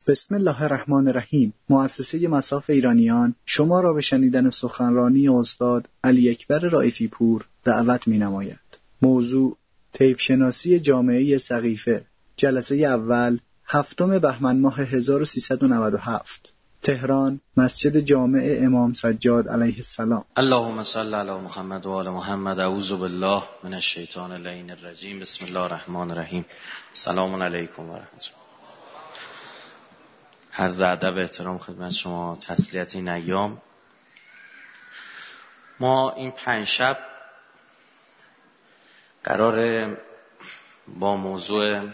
بسم الله الرحمن الرحیم. مؤسسه مصاف ایرانیان شما را به شنیدن سخنرانی استاد علی اکبر رائفی پور دعوت می‌نماید. موضوع طیف شناسی جامعه سقیفه. جلسه اول 7 بهمن ماه 1397. تهران، مسجد جامع امام سجاد علیه السلام. اللهم صل علی محمد و آل محمد. اعوذ بالله من الشیطان اللعین الرجیم. بسم الله الرحمن الرحیم. سلام علیکم و رحمت الله. عرض ادب و احترام خدمت شما، تسلیت این ایام. ما این 5 شب قراره با موضوع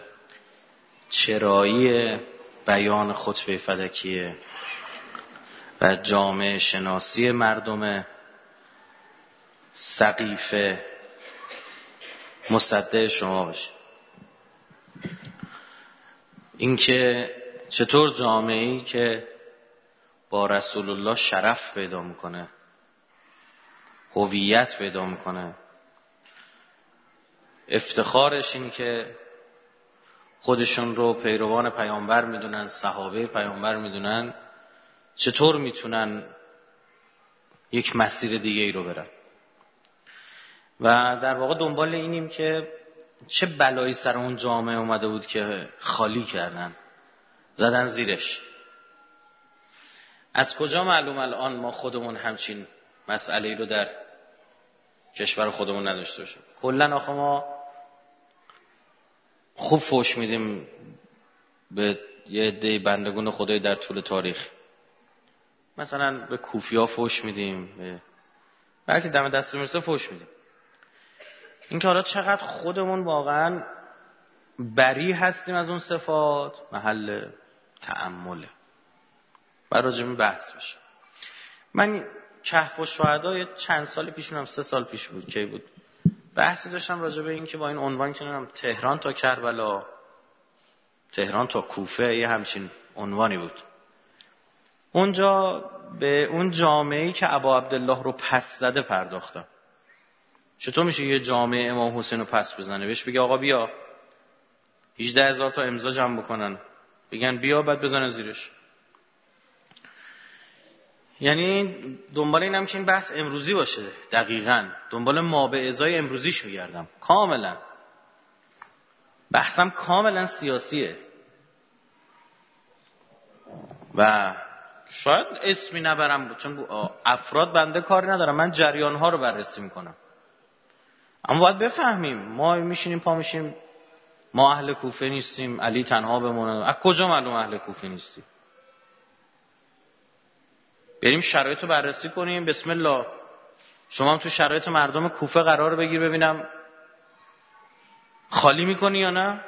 چرایی بیان خطبه فلکیه و جامعه شناسی مردم سقیفه مصدق شما باشه. اینکه چطور جامعه‌ای که با رسول الله شرف پیدا میکنه، هویت پیدا میکنه، افتخارش این که خودشون رو پیروان پیامبر میدونن، صحابه پیامبر میدونن، چطور میتونن یک مسیر دیگه ای رو برن. و در واقع دنبال اینیم که چه بلایی سر اون جامعه اومده بود که خالی کردن، زدن زیرش. از کجا معلوم الان ما خودمون همچین مسئله‌ای رو در کشور خودمون نداشته باشیم؟ کلاً آخه ما خوب فوش میدیم به یه عده بندگان خدای در طول تاریخ. مثلا به کوفی‌ها فوش میدیم، بلکه دم دستور میرسه فوش میدیم. این که حالا چقدر خودمون واقعا بری هستیم از اون صفات محل تأمله. بعد راجع به بحث بشه. من کهف الشهدا چند سال پیش، میگم 3 سال پیش بود، کی بود، بحثی داشتم راجع به این که با این عنوان کنم تهران تا کربلا، تهران تا کوفه، یه همچین عنوانی بود. اونجا به اون جامعه‌ای که ابا عبدالله رو پس زده پرداختم. چطور میشه یه جامعه امام حسین رو پس بزنه؟ بهش بگه آقا بیا 18,000 تا امضا جمع بکنن، بگن بیا، بعد بزنه زیرش. یعنی دنبال اینم که این بحث امروزی باشه. دقیقاً دنبال ما به ازای امروزیش میگردم. کاملا بحثم کاملا سیاسیه و شاید اسمی نبرم چون افراد بنده کاری ندارم، من جریان‌ها رو بررسی میکنم. اما باید بفهمیم ما میشینیم پا میشیم ما اهل کوفه نیستیم، علی تنها بمونه. از کجا معلوم اهل کوفه نیستی؟ بریم شرایط رو بررسی کنیم. بسم الله. شما هم تو شرایط مردم کوفه قرار بگیر ببینم خالی میکنی یا نه.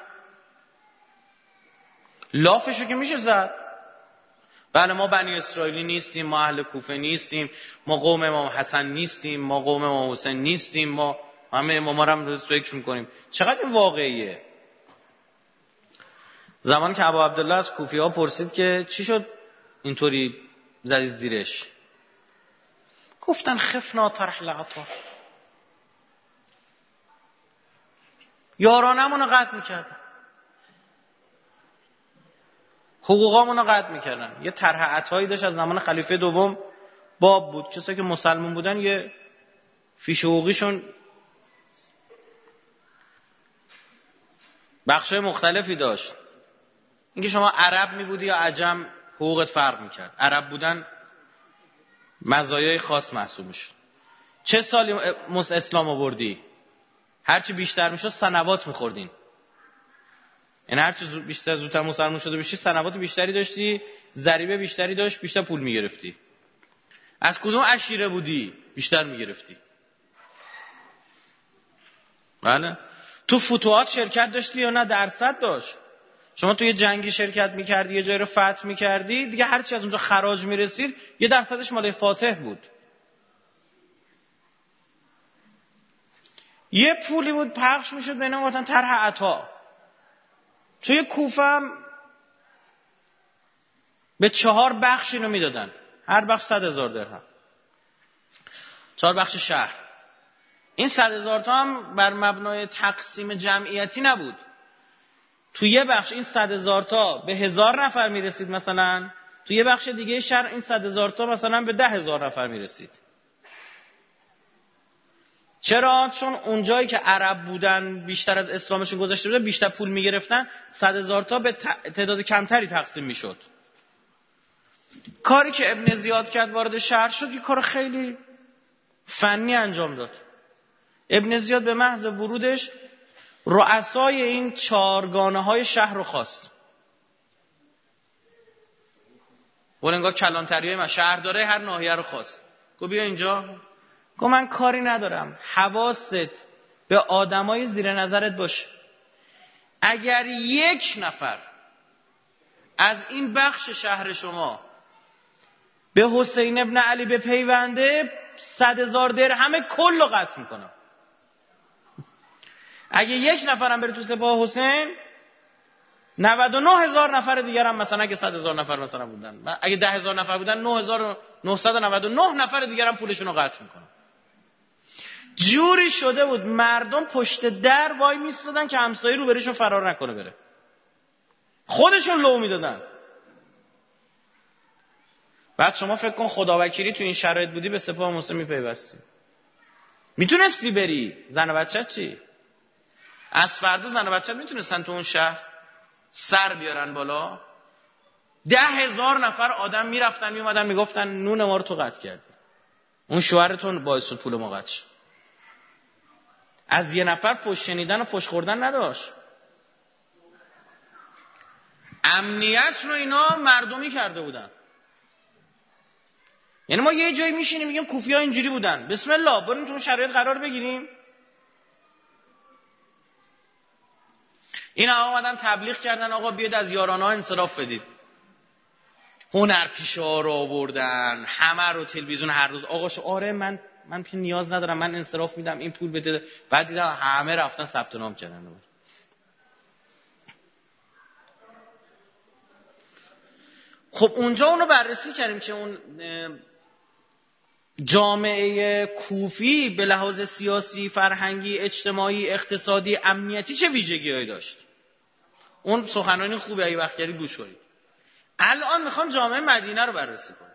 لافشو که میشه زد. بله ما بنی اسرائیلی نیستیم، ما اهل کوفه نیستیم، ما قوم امام حسن نیستیم، ما قوم امام حسین نیستیم، ما همه اماما رو هم فکر میکنیم. چقدر این واقعیه؟ زمان که ابا عبدالله از کوفی ها پرسید که چی شد اینطوری زدید زیرش، گفتن خفنا طرح العطا، یارانمون رو قطع میکردن، حقوقامون رو قطع میکردن. یه طرح عطایی داشت از زمان خلیفه دوم باب بود، کسایی که مسلمان بودن یه فیش حقوقیشون بخشای مختلفی داشت. اینکه شما عرب می بودی یا عجم حقوقت فرق میکرد. عرب بودن مزایای خاص محسوب میشد. چه سالی اسلام آوردی؟ هرچی بیشتر میشد سنوات میخوردین. یعنی هرچی بیشتر زودتر مسلمان شده بشی سنوات بیشتری داشتی، ضریبه بیشتری داشت، بیشتر پول میگرفتی. از کدوم عشیره بودی بیشتر میگرفتی. بله. تو فتوحات شرکت داشتی یا نه؟ درصد داشت. شما تو یه جنگی شرکت میکردی، یه جایی رو فتح میکردی، دیگه هر چی از اونجا خراج میرسید یه درصدش مال فاتح بود. یه پولی بود پخش میشد بین اون وطن، طرح عطا. توی کوفه هم به 4 بخش اینو میدادن، هر بخش 100,000 درهم. 4 بخش شهر. این 100,000 تا هم بر مبنای تقسیم جمعیتی نبود. تو یه بخش این 100,000 تا به 1000 نفر میرسید، مثلا تو یه بخش دیگه شهر این 100,000 تا مثلا به 10,000 نفر میرسید. چرا؟ چون اونجایی که عرب بودن بیشتر از اسلامشون گذاشته بودن، بیشتر پول میگرفتن، 100,000 تا به تعداد کمتری تقسیم میشد. کاری که ابن زیاد کرد وارد شهر شد، یه کار خیلی فنی انجام داد. ابن زیاد به محض ورودش رؤسای این چارگانه های شهر رو خواست. انگار کلانتری های شهرداره هر ناحیه رو خواست. گفت بیا اینجا. گفت من کاری ندارم، حواست به آدمای زیر نظرت باشه. اگر یک نفر از این بخش شهر شما به حسین ابن علی بپیونده، 100,000 درهم کل رو قطع میکنم. اگه یک نفرم بره تو سپاه حسین، 99,000 نفر دیگر هم، مثلا اگه 100,000 نفر مثلا بودن، اگه 10,000 نفر بودن، 9,999 نفر دیگر هم پولشون رو قطع میکنم. جوری شده بود مردم پشت در وای میستادن که همسایه رو برشون فرار نکنه بره. خودشون لو میدادن. بعد شما فکر کن خداوکیلی تو این شرایط بودی، به سپاه مسلم میپیوستی، میتونستی بری. زن و بچت چی؟ از فردا زن و بچت میتونستن تو اون شهر سر بیارن بالا؟ 10,000 نفر آدم میرفتن میومدن میگفتن نون ما رو تو قطع کردی، اون شوهرتون باعث شد پول ما قطع شد. از یه نفر فحش شنیدن و فحش خوردن نداشت. امنیت رو اینا مردمی کرده بودن. یعنی ما یه جایی میشینیم میگیم کوفی‌ها اینجوری بودن، بسم الله بریم تو اون شرایط قرار بگیریم. اینا اومدن تبلیغ کردن آقا بیاید از یارانه‌ها انصراف بدید. هنرپیشه‌ها رو آوردن، همه رو تلویزیون هر روز آقاشو آره من نیاز ندارم، من انصراف میدم، این پول بده. بعد دیدم همه رفتن ثبت نام کردن. خب اونجا اونو بررسی کردیم که اون جامعه کوفی به لحاظ سیاسی، فرهنگی، اجتماعی، اقتصادی، امنیتی چه ویژگی‌هایی داشت. اون سخنرانی خوبه، اگه وقت کردید گوش کنید. الان میخوام جامعه مدینه رو بررسی کنم.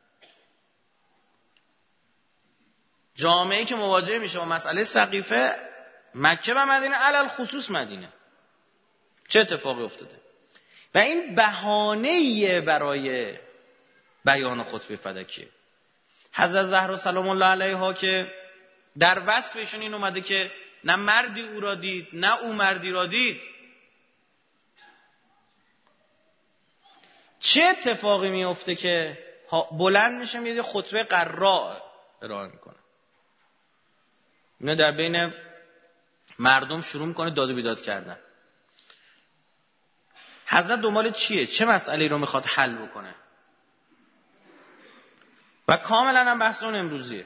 جامعه‌ای که مواجه میشه با مسئله سقیفه، مکه و مدینه، علل خصوص مدینه، چه اتفاقی افتاده؟ و این بهانه‌ایه برای بیان خطبه فدکیه. حضرت زهرا سلام الله علیها که در وصفشون این اومده که نه مردی او را دید نه او مردی را دید. چه اتفاقی میفته که بلند میشه یه خطبه قراء ارائه میکنه، اینا در بین مردم شروع میکنه داد و بیداد کردن. حضرت دنبال چیه؟ چه مسئله رو میخواد حل بکنه؟ و کاملا هم بحث اون امروزیه.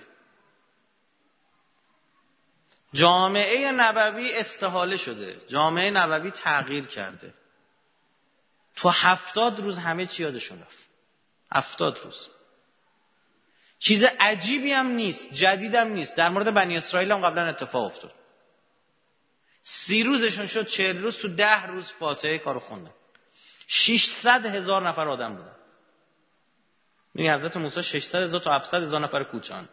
جامعه نبوی استحاله شده، جامعه نبوی تغییر کرده. تو 70 روز همه چی یادشون رفت. 70 روز. چیز عجیبی هم نیست، جدیدم نیست. در مورد بنی اسرائیل هم قبلا اتفاق افتاد. 30 روزشون شد 40 روز، تو 10 روز فاتحه کارو خوندن. 600,000 نفر آدم بودن. میگه حضرت موسی 600,000 تا 700,000 نفر کوچاند.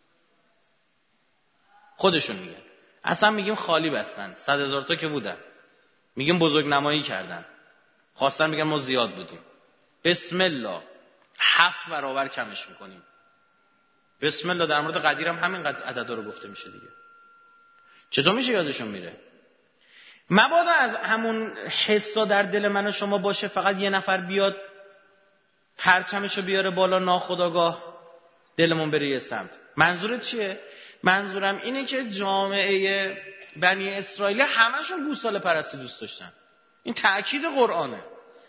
خودشون میگن. اصلا میگیم خالی بستن. 100,000 تا که بودن. میگیم بزرگ نمایی کردن. خواستن میگن ما زیاد بودیم. بسم الله 7 برابر کمش میکنیم. بسم الله در مورد قدیر هم همین عددا رو گفته میشه دیگه. چطور میشه یادشون میره؟ مبادا از همون حسا در دل من و شما باشه فقط یه نفر بیاد پرچمشو بیاره بالا ناخودآگاه دلمون بره یه سمت. منظورت چیه؟ منظورم اینه که جامعه بنی اسرائیل همشون گوساله پرستی دوست داشتن. این تأکید قرآنه.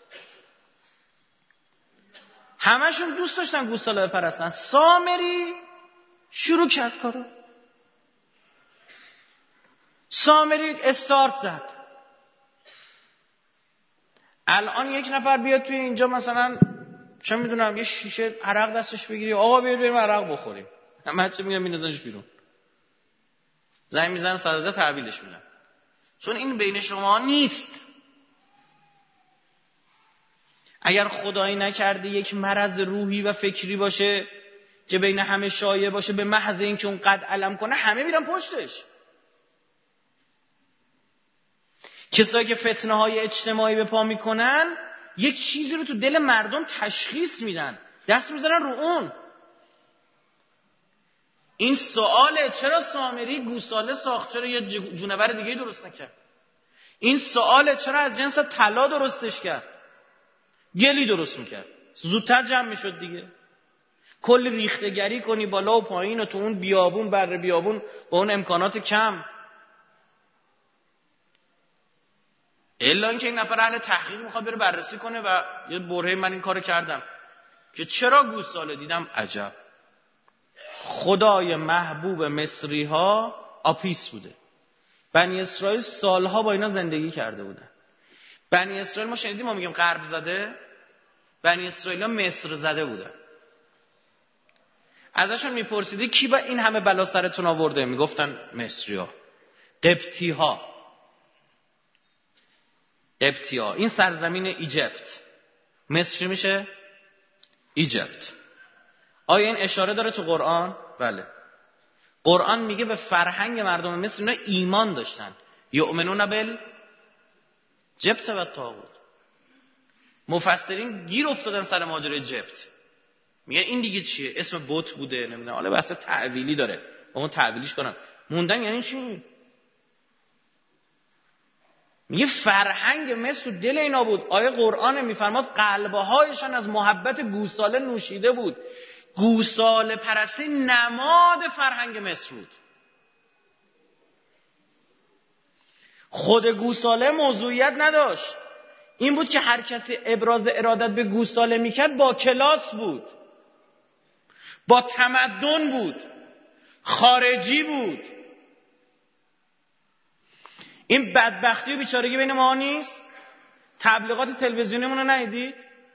همشون دوست داشتن گوساله پرستن. سامری شروع کرد کارو. سامری استارت زد. الان یک نفر بیاد توی اینجا مثلا چه میدونم یه شیشه عرق دستش بگیری، آقا بیاید بریم عرق بخوریم، همه چی میگن میندازنش بیرون، زنگ میزنن صدده تحویلش میدن، چون این بین شما نیست. اگر خدایی نکرده یک مرض روحی و فکری باشه که بین همه شایع باشه، به محض اینکه اون قد علم کنه همه میرن پشتش. کسایی که فتنه های اجتماعی به پا میکنن یک چیزی رو تو دل مردم تشخیص میدن، دست میذارن رو اون. این سواله چرا سامری گوساله ساخت، چرا یه جونور دیگه درست نکرد؟ این سواله چرا از جنس طلا درستش کرد، گلی درست میکرد، زودتر جمع میشد دیگه. کل ریختگری کنی بالا و پایین و تو اون بیابون بر بیابون با اون امکانات کم. الا اینکه این نفر اهل تحقیق میخواد بره بررسی کنه و یه برهه من این کارو کردم که چرا گوساله دیدم عجب. خدای محبوب مصری ها آپیس بوده. بنی اسرائیل سالها با اینا زندگی کرده بودن. بنی اسرائیل ما شنیدیم، ما میگیم غرب زده، بنی اسرائیل ها مصر زده بودن. ازشون میپرسیدی کی با این همه بلا سرتون آورده؟ میگفتن مصری ها، قبطی ها. این سرزمین ایجپت. مصر میشه ایجپت. آیا این اشاره داره تو قرآن؟ بله. قرآن میگه به فرهنگ مردم مصر اینا ایمان داشتن. یؤمنون بالجبت و الطاغوت. مفسرین گیر افتادن سر ماجرای جبت. میگه این دیگه چیه؟ اسم بت بوده، نمیدونم، حالا بحث تعویلی داره، با اون تعویلیش کنم. موندن یعنی چی؟ میگه فرهنگ مصر تو دل اینا بود. آیه قرآن میفرماد قلبهایشان از محبت گوساله نوشیده بود. گوساله پرستی نماد فرهنگ مصر بود. خود گوساله موضوعیت نداشت. این بود که هر کسی ابراز ارادت به گوساله میکرد با کلاس بود، با تمدن بود، خارجی بود. این بدبختی و بیچارگی بین ما نیست؟ تبلیغات تلویزیونیمون رو ندیدید؟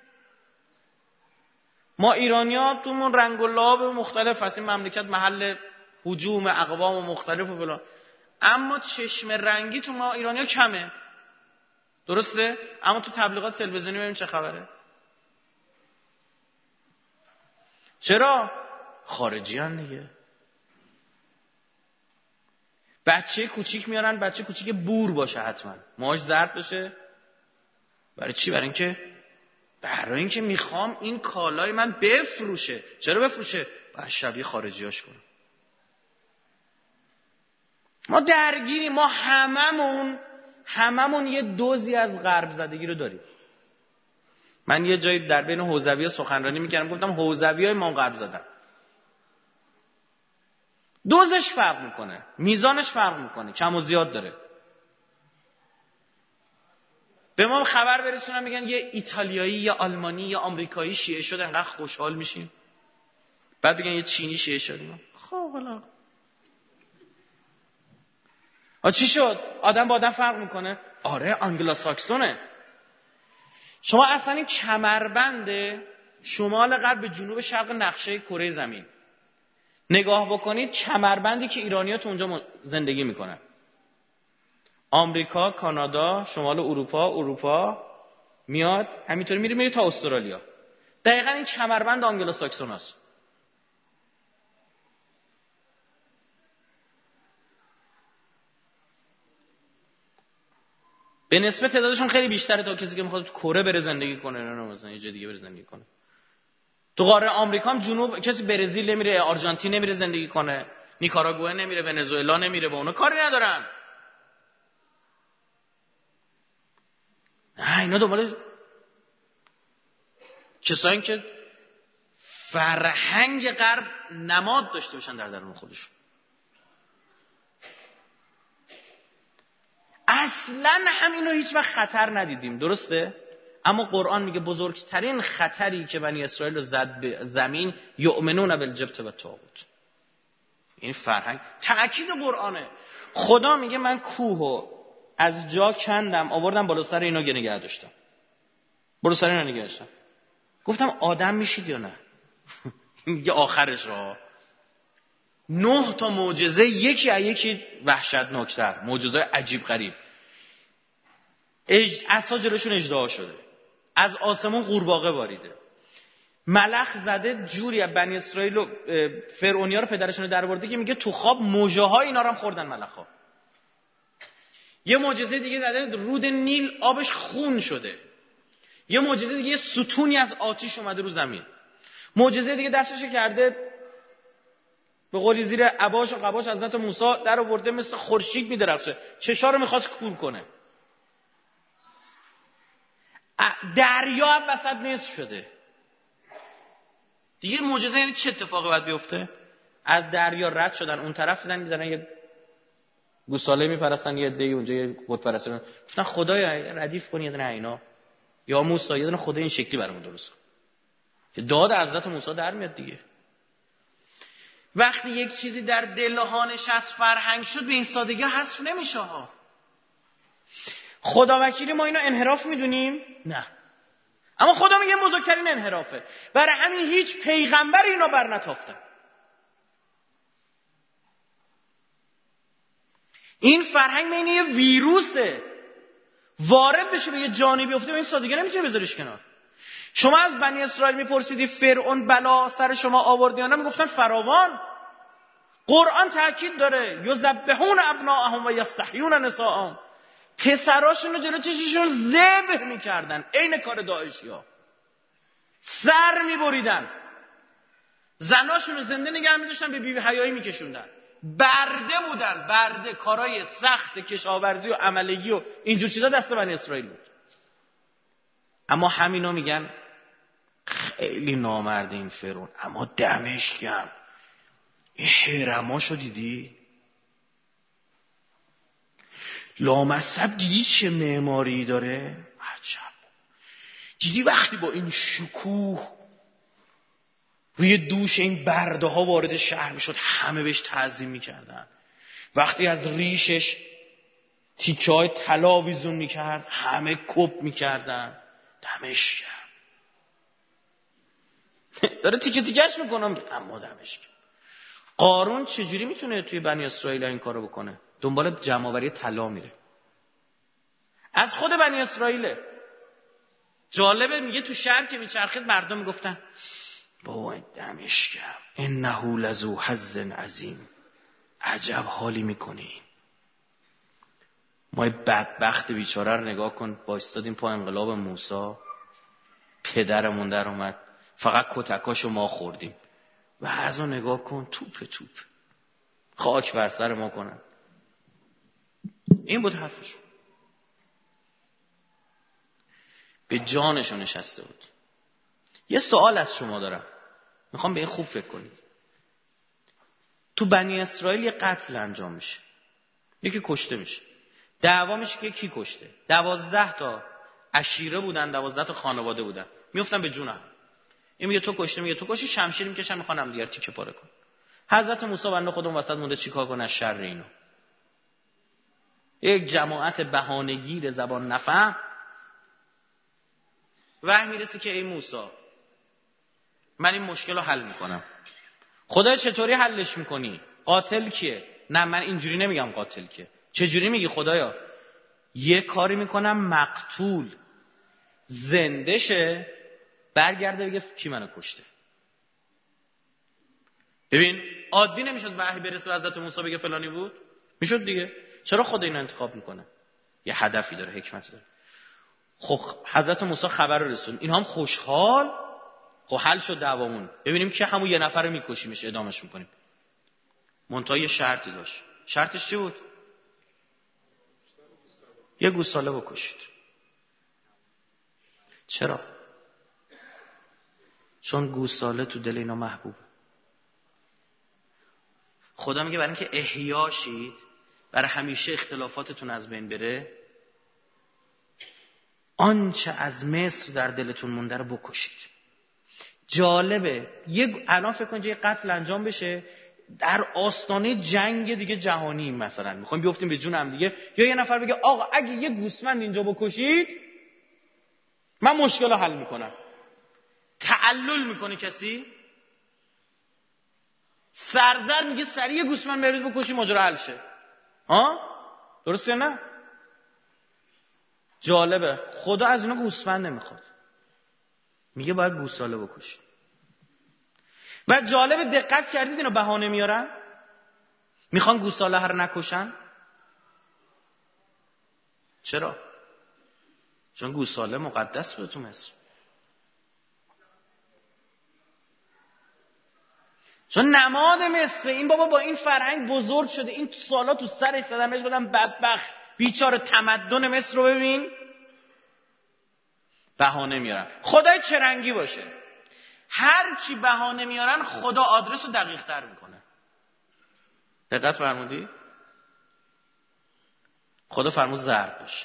ما ایرانی‌ها تومون رنگ و لعاب مختلف هست، این مملکت محل هجوم اقوام مختلف و فلان، اما چشم رنگی تو ما ایرانی‌ها کمه. درسته؟ اما تو تبلیغات تلویزیونی ببین چه خبره. چرا؟ خارجیان دیگه. بچه کوچیک میارن، بچه کوچیک بور باشه، حتما موهاش زرد باشه. برای چی؟ برای اینکه میخوام این کالای من بفروشه. چرا بفروشه؟ باید شبیه خارجیاش کنم. ما درگیریم، ما هممون یه دوزی از غرب زدگی رو داریم. من یه جایی در بین حوزوی‌ها سخنرانی میکردم، گفتم حوزوی‌های ما غرب زدن. دوزش فرق میکنه، میزانش فرق میکنه، کم و زیاد داره. به ما خبر برسونن میگن یه ایتالیایی یا آلمانی یا آمریکایی شیعه شد، انقدر خوشحال میشیم. بعد بگن یه چینی شیعه شد. خب حالا چی شد؟ آدم با آدم فرق میکنه. آره آنگلوساکسونه. شما اصلا این کمربند شمال غرب به جنوب شرق نقشه کره زمین نگاه بکنید، کمربندی که ایرانی‌ها تو اونجا زندگی میکنن، آمریکا، کانادا، شمال اروپا میاد همینطوری میره تا استرالیا. دقیقاً این کمربند آنگلوساکسون است. به نسبت تعدادشون خیلی بیشتره تا کسی که میخواد تو کره بره زندگی کنه، نه مثلا یه جای دیگه بره زندگی کنه. تو قاره آمریکا هم جنوب کسی برزیل نمیره، آرژانتین نمیره زندگی کنه، نیکاراگوئه نمیره، ونزوئلا نمیره، با اونا کاری ندارن. نه، اینا دنبال کسایی که فرهنگ غرب نماد داشته باشن در درون خودشون. اصلا همینو هیچ وقت خطر ندیدیم، درسته؟ اما قرآن میگه بزرگترین خطری که بنی اسرائیل رو زد به زمین، یؤمنون بالجبت و الطاغوت. این فرهنگ تأکید قرآنه. خدا میگه من کوهو از جا کندم، آوردم بالا سر اینا نگه داشتم. بالا سر اینا نگه داشتم. گفتم آدم میشید یا نه؟ میگه آخرش را 9 تا معجزه، یکی از یکی وحشتناکتر، معجزه عجیب غریب. عصا جلوشون اژدها شده، از آسمون قورباغه باریده، ملخ زده جوری از بنی اسرائیل و فرعونیا رو پدرشون رو درآورده که میگه تو خواب موجه‌های اینا رو هم خوردن ملخ‌ها. یه معجزه دیگه زده رود نیل آبش خون شده. یه معجزه دیگه ستونی از آتش اومده رو زمین. معجزه دیگه دستش کرده به قولی زیر عباش و قباش حضرت موسی در آورده مثل خورشید میدرخشه، چشا رو میخواست کور کنه. دریا هم وسط نصف شده. دیگه معجزه یعنی چه اتفاقی باید بیفته؟ از دریا رد شدن اون طرف دیدن میذارن یه گوساله میپرستن، یه عده‌ای اونجا یه بت پرستن، گفتن خدایا ردیف کن یه دونه اینا، یا موسی یه دونه خدا این شکلی برامون درست کن. که داد حضرت موسی در میاد دیگه. وقتی یک چیزی در دل ها نشست فرهنگ شد به این سادگی حذف نمیشه ها. خدا وکیلی ما اینو انحراف میدونیم؟ نه. اما خدا میگه بزرگترین انحرافه. برای همین هیچ پیغمبر اینو بر نتافتن. این فرهنگ بین یه ویروسه، وارد بشه به یه جانی بیفته، به این سادگی نمیتونه بذارش کنار. شما از بنی اسرائیل میپرسیدی فرعون بلا سر شما آورد یا نه، میگفتن فراوان. قرآن تاکید داره یذبحون ابناءهم و یستحیون نساءهم، پسراشون رو جلو چششون ذبح میکردن، عین کار داعشیا، سر میبریدن، زناشون رو زنده نگه می‌داشتن، به بیبی حیایی میکشوندن، برده بودن، برده، کارهای سخت کشاورزی و عملگی و اینجور چیزا دست بنی اسرائیل بود. اما همینا میگن خیلی نامرد این فرعون، اما دمش گرم این حرماشو دیدی؟ لامصب دیدی چه معماری داره؟ عجب. دیدی وقتی با این شکوه روی دوش این برده ها وارد شهر میشد همه بهش تعظیم میکردن، وقتی از ریشش تیکه های طلا ویزون میکرد همه کپ میکردن، دمش گرم. داره تیکه تیکهش میکنم، اما دمش گرم. قارون چجوری میتونه توی بنی اسرائیل این کارو بکنه؟ دنبال جمع‌آوری طلا میره، از خود بنی اسرائیله. جالبه میگه تو شهر که میچرخید مردم میگفتن بابا دمش گرم انه لذو حظ عظیم، عجب حالی میکنه این. ما بدبخت بیچاره رو نگاه کن، وایستادیم پا انقلاب موسی، پدرمون در اومد، فقط کتکاشو ما خوردیم، و ازو نگاه کن توپ خاک بر سر ما کنن. این بود حرفشون، به جانشون نشسته بود. یه سوال از شما دارم، میخوام به این خوب فکر کنید. تو بنی اسرائیل یه قتل انجام میشه، یکی کشته میشه، دعوا میشه که کی کشته. 12 تا عشیره بودن، 12 تا خانواده بودن، میافتن به جون هم. این میگه تو کشته، میگه تو کشتی، شمشیر میکشن میخوان هم دیگر تیکه پاره کن. حضرت موسی بنده خودمون وسط مونده چیکار کنه از شر اینو. یک جماعت بهانه‌گیر زبان نفهم وحی میرسه که ای موسی من این مشکل رو حل میکنم. خدا چطوری حلش میکنی؟ قاتل کیه؟ نه من اینجوری نمیگم قاتل کیه. چجوری میگی خدایا؟ یه کاری میکنم مقتول زنده شه، برگرده بگه کی منو کشته. ببین عادی نمیشد وحی برسه به حضرت موسی بگه فلانی بود؟ میشد دیگه. چرا خدا اینو انتخاب میکنه؟ یه هدفی داره، حکمتی داره. خب حضرت موسی خبر رو رسون، اینا هم خوشحال. خب حل شد دعوامون، ببینیم که همون یه نفر رو میکشیمش، ادامش میکنیم. منتها یه شرطی داشت. شرطش چی بود؟ یه گوساله بکشید. چرا؟ چون گوساله تو دل اینا محبوبه. خدا میگه برای اینکه احیا شید، برای همیشه اختلافاتتون از بین بره، آنچه از مصر در دلتون مونده رو بکشید. جالبه الان فکر کن یه قتل انجام بشه در آستانه جنگ دیگه جهانی، مثلا میخوایم بیافتیم به جون هم دیگه، یا یه نفر بگه آقا اگه یه گوسفند اینجا بکشید من مشکل رو حل میکنم. تعلل میکنه کسی؟ سرزر میگه سریع گوسفند برید بکشید ماجرا حل شه. ها درسته نه؟ جالبه خدا از اینا گوسفند نمیخواد. میگه باید گوساله بکشید. و جالب، دقت کردید اینو بهانه میارن؟ میخوان گوساله رو نکشن. چرا؟ چون گوساله مقدس بود تو مصر. چون نماد مصر. این بابا با این فرهنگ بزرگ شده، این سالا تو سرش زدن، بهش گفتن بدبخت بیچاره، تمدن مصر رو ببین. بهانه میارن. خدای چه رنگی باشه، هر چی بهانه میارن خدا آدرس رو دقیق تر میکنه. دقت فرمودید؟ خدا فرمود زرد باشه.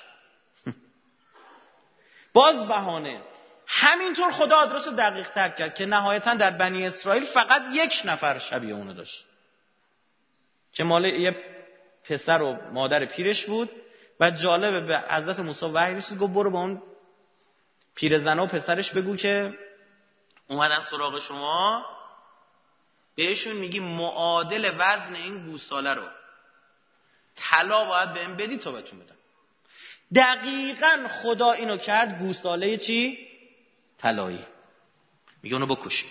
باز بهانه. همینطور خدا آدرس رو دقیق تر کرد که نهایتا در بنی اسرائیل فقط یک نفر شبیه اونو داشت که مال یه پسر و مادر پیرش بود. و جالبه، به حضرت موسی وحی رسید، گفت برو با اون پیرزن و پسرش بگو که اومدن سراغ شما، بهشون میگی معادل وزن این گوساله رو طلا باید بهم بدی تا بهتون بدم. دقیقاً خدا اینو کرد. گوساله چی؟ طلایی. میگه اونو بکشید.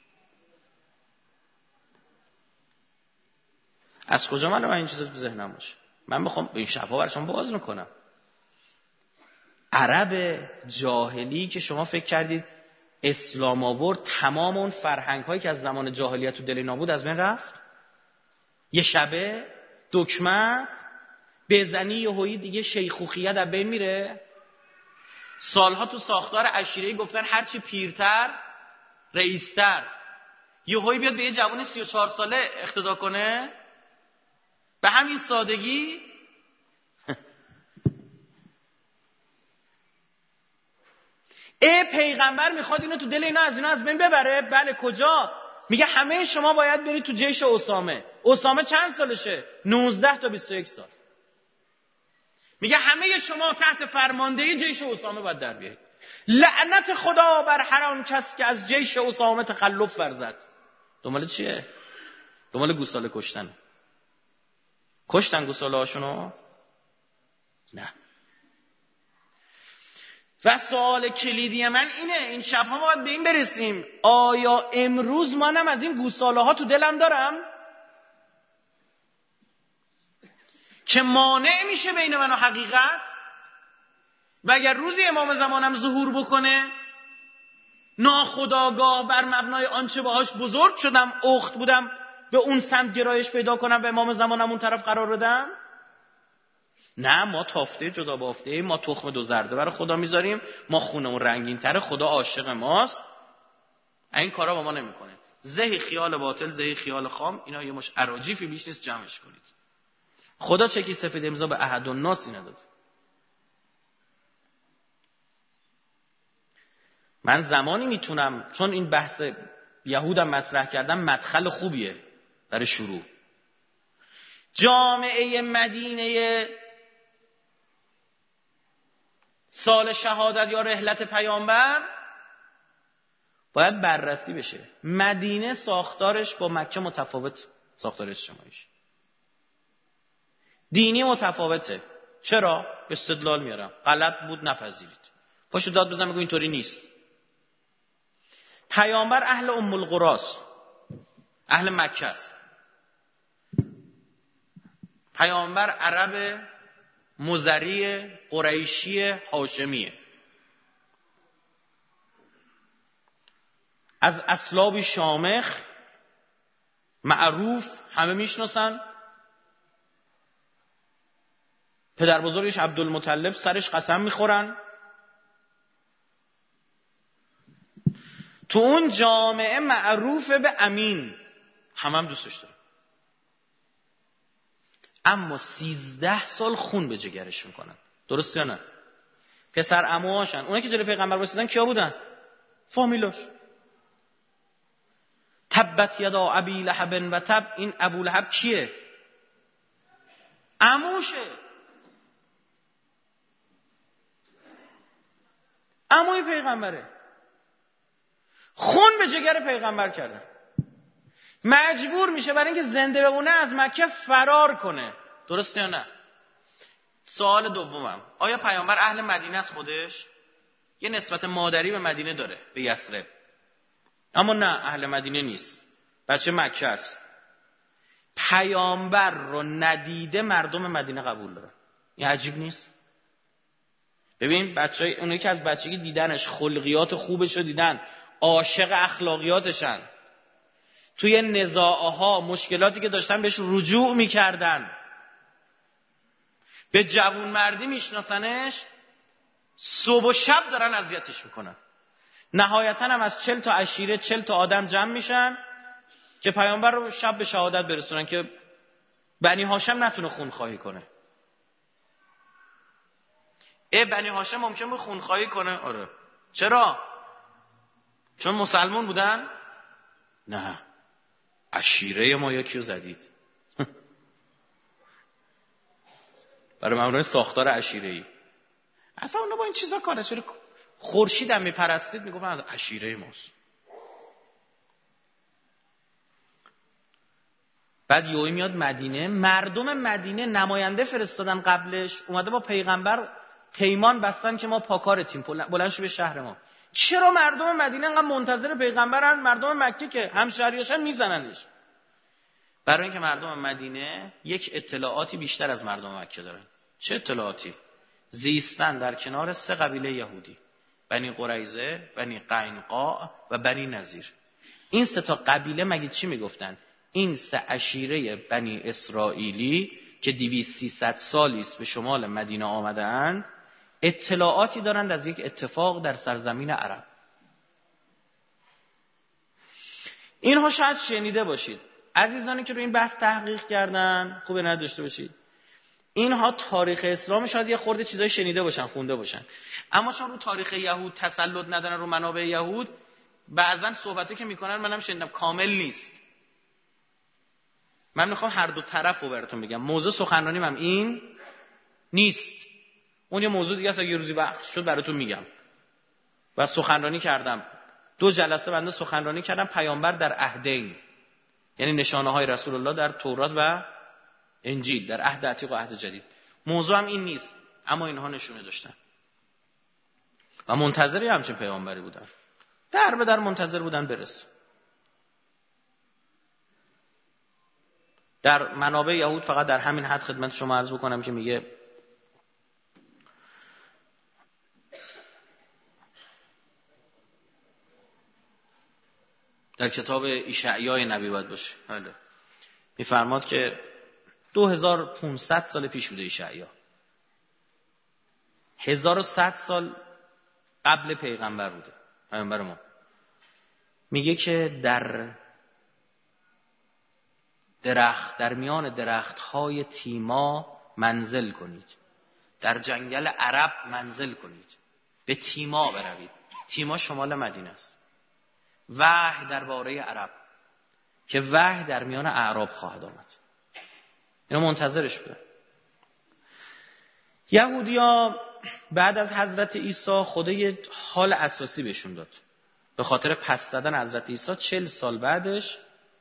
از کجا من این چیزا تو ذهنم باشه؟ من میخوام این شبها برشون باز میکنم. عرب جاهلی که شما فکر کردید اسلام آورد تمام اون فرهنگ هایی که از زمان جاهلیت تو دل اینا بود از بین رفت؟ یه شبه دکمه است، بزنی یهویی دیگه شیخوخیه در بین میره. سالها تو ساختار عشیره‌ای گفتن هرچی پیرتر رئیستر، یهویی بیاد به یه جوان 34 ساله اقتدا کنه به همین سادگی. پیغمبر میخواد اینو تو دل اینا از بین ببره. بله، کجا؟ میگه همه شما باید برید تو جیش اسامه. اسامه چند سالشه؟ 19 تا 21 سال. میگه همه شما تحت فرماندهی جیش اسامه باید در بیایید. لعنت خدا بر هر آن کس که از جیش اسامه تخلف ورزد. دنبال چیه؟ دنبال گوساله کشتن. کشتن گوساله هاشونو؟ نه. و سوال کلیدی من اینه، این شبها ما باید به این برسیم، آیا امروز منم از این گوساله ها تو دلم دارم که مانع میشه بین من و حقیقت؟ و اگر روزی امام زمانم ظهور بکنه، ناخودآگاه بر مبنای آنچه باهاش بزرگ شدم، اخت بودم، به اون سمت گرایش پیدا کنم و امام زمانم اون طرف قرار بدم؟ نه، ما تافته جدا بافته، ما تخم دو زرده برای خدا میذاریم، ما خونمون رنگین تره، خدا عاشق ماست. این کارا با ما نمیکنه. زهی خیال باطل، زهی خیال خام، اینا یه مش اراجیفی بیش نیست، جمعش کنید. خدا چکی سفید امضا به احد الناس نداد. من زمانی میتونم، چون این بحث یهودم مطرح کردم، مدخل خوبیه برای شروع. جامعه مدینه سال شهادت یا رحلت پیامبر باید بررسی بشه. مدینه ساختارش با مکه متفاوت، ساختار اجتماعیش دینی متفاوته. چرا؟ استدلال میارم، غلط بود نپذیرید، پاشو داد بزن بگو اینطوری نیست. پیامبر اهل ام القراست، اهل مکه است. پیامبر عرب مزری قریشی هاشمیه، از اسلاب شامخ، معروف، همه میشناسن. پدر بزرگش عبدالمطلب سرش قسم میخورن. تو اون جامعه معروف به امین، هم دوستش داره. اما 13 سال خون به جگرش میکنن. درست یا نه؟ پسر عموهاشن. اونایی که جلوی پیغمبر وایسادن کیا بودن؟ فامیلاش. تبت یدا ابی لهب و تب. این ابو لهب کیه؟ عموشه، عموی پیغمبره. خون به جگر پیغمبر کردن. مجبور میشه برای اینکه زنده بمونه از مکه فرار کنه. درسته یا نه؟ سوال دومم، آیا پیامبر اهل مدینه است خودش؟ یه نسبت مادری به مدینه داره، به یثرب. اما نه، اهل مدینه نیست، بچه مکه است. پیامبر رو ندیده مردم مدینه قبول دارن. این عجیب نیست؟ ببین بچه‌ای اونایی که از بچگی دیدنش، خلقیات خوبش رو دیدن، عاشق اخلاقیاتشن، توی نزاعها مشکلاتی که داشتن بهش رجوع میکردن، به جوون مردی میشناسنش، صبح و شب دارن اذیتش میکنن. نهایتا هم از 40 تا عشیره 40 تا آدم جمع میشن که پیامبر رو شب به شهادت برسونن که بنی هاشم نتونه خونخواهی کنه. بنی هاشم ممکن بود خونخواهی کنه؟ آره. چرا؟ چون مسلمون بودن؟ نه، عشیره ما یکیو زدید. برای معنای ساختار عشیره‌ای. اصلا اونا با این چیزا کاره. چرا خورشید هم میپرستید میگفتن از عشیره ماست. بعد یوهی میاد مدینه، مردم مدینه نماینده فرستادن قبلش، اومده با پیغمبر پیمان بستن که ما پاکارتیم، بلند شو به شهر ما. چرا مردم مدینه انقدر منتظر پیغمبرن؟ مردم مکه که همشهریاشن میزننش. برای اینکه مردم مدینه یک اطلاعاتی بیشتر از مردم مکه دارن. چه اطلاعاتی؟ زیستن در کنار 3 قبیله یهودی، بنی قریظه، بنی قینقاع و بنی نذیر. این 3 تا قبیله مگه چی میگفتن؟ این 3 عشیره بنی اسرائیلی که 200-300 سالی است به شمال مدینه آمده‌اند، اطلاعاتی دارند از یک اتفاق در سرزمین عرب. اینها شاید شنیده باشید. عزیزانی که روی این بحث تحقیق کردن خوبه نداشته باشید. اینها تاریخ اسلام شاید یه خورده چیزای شنیده باشن، خونده باشن، اما چون رو تاریخ یهود تسلط ندارن، رو منابع یهود، بعضن صحبتی که میکنن منم شنیدم کامل نیست. من میخوام هر دو طرف رو براتون بگم. موضوع سخنرانیم هم این نیست. اون یه موضوع دیگه است، یه روزی وقت شد براتون میگم. و سخنرانی کردم 2 جلسه بنده سخنرانی کردم پیامبر در عهدین، یعنی نشانه های رسول الله در تورات و انجیل، در عهد عتیق و عهد جدید. موضوع هم این نیست، اما اینها نشونه داشتن و منتظری همچین پیامبری بودن، در به در منتظر بودن برس. در منابع یهود فقط در همین حد خدمت شما عرض بکنم که میگه در کتاب اشعیا نبی باید باشه، بله، میفرماد که 2500 سال پیش بوده اشعیا، 1100 سال قبل پیغمبر بوده پیغمبر ما. میگه که در میان درخت‌های تیما منزل کنید، در جنگل عرب منزل کنید، به تیما بروید. تیما شمال مدینه است. وحی درباره عرب، که وحی در میان اعراب خواهد آمد. اینا منتظرش بودن. یهودیا بعد از حضرت عیسی خدا یه حال اساسی بهشون داد. به خاطر پس زدن حضرت عیسی 40 سال بعدش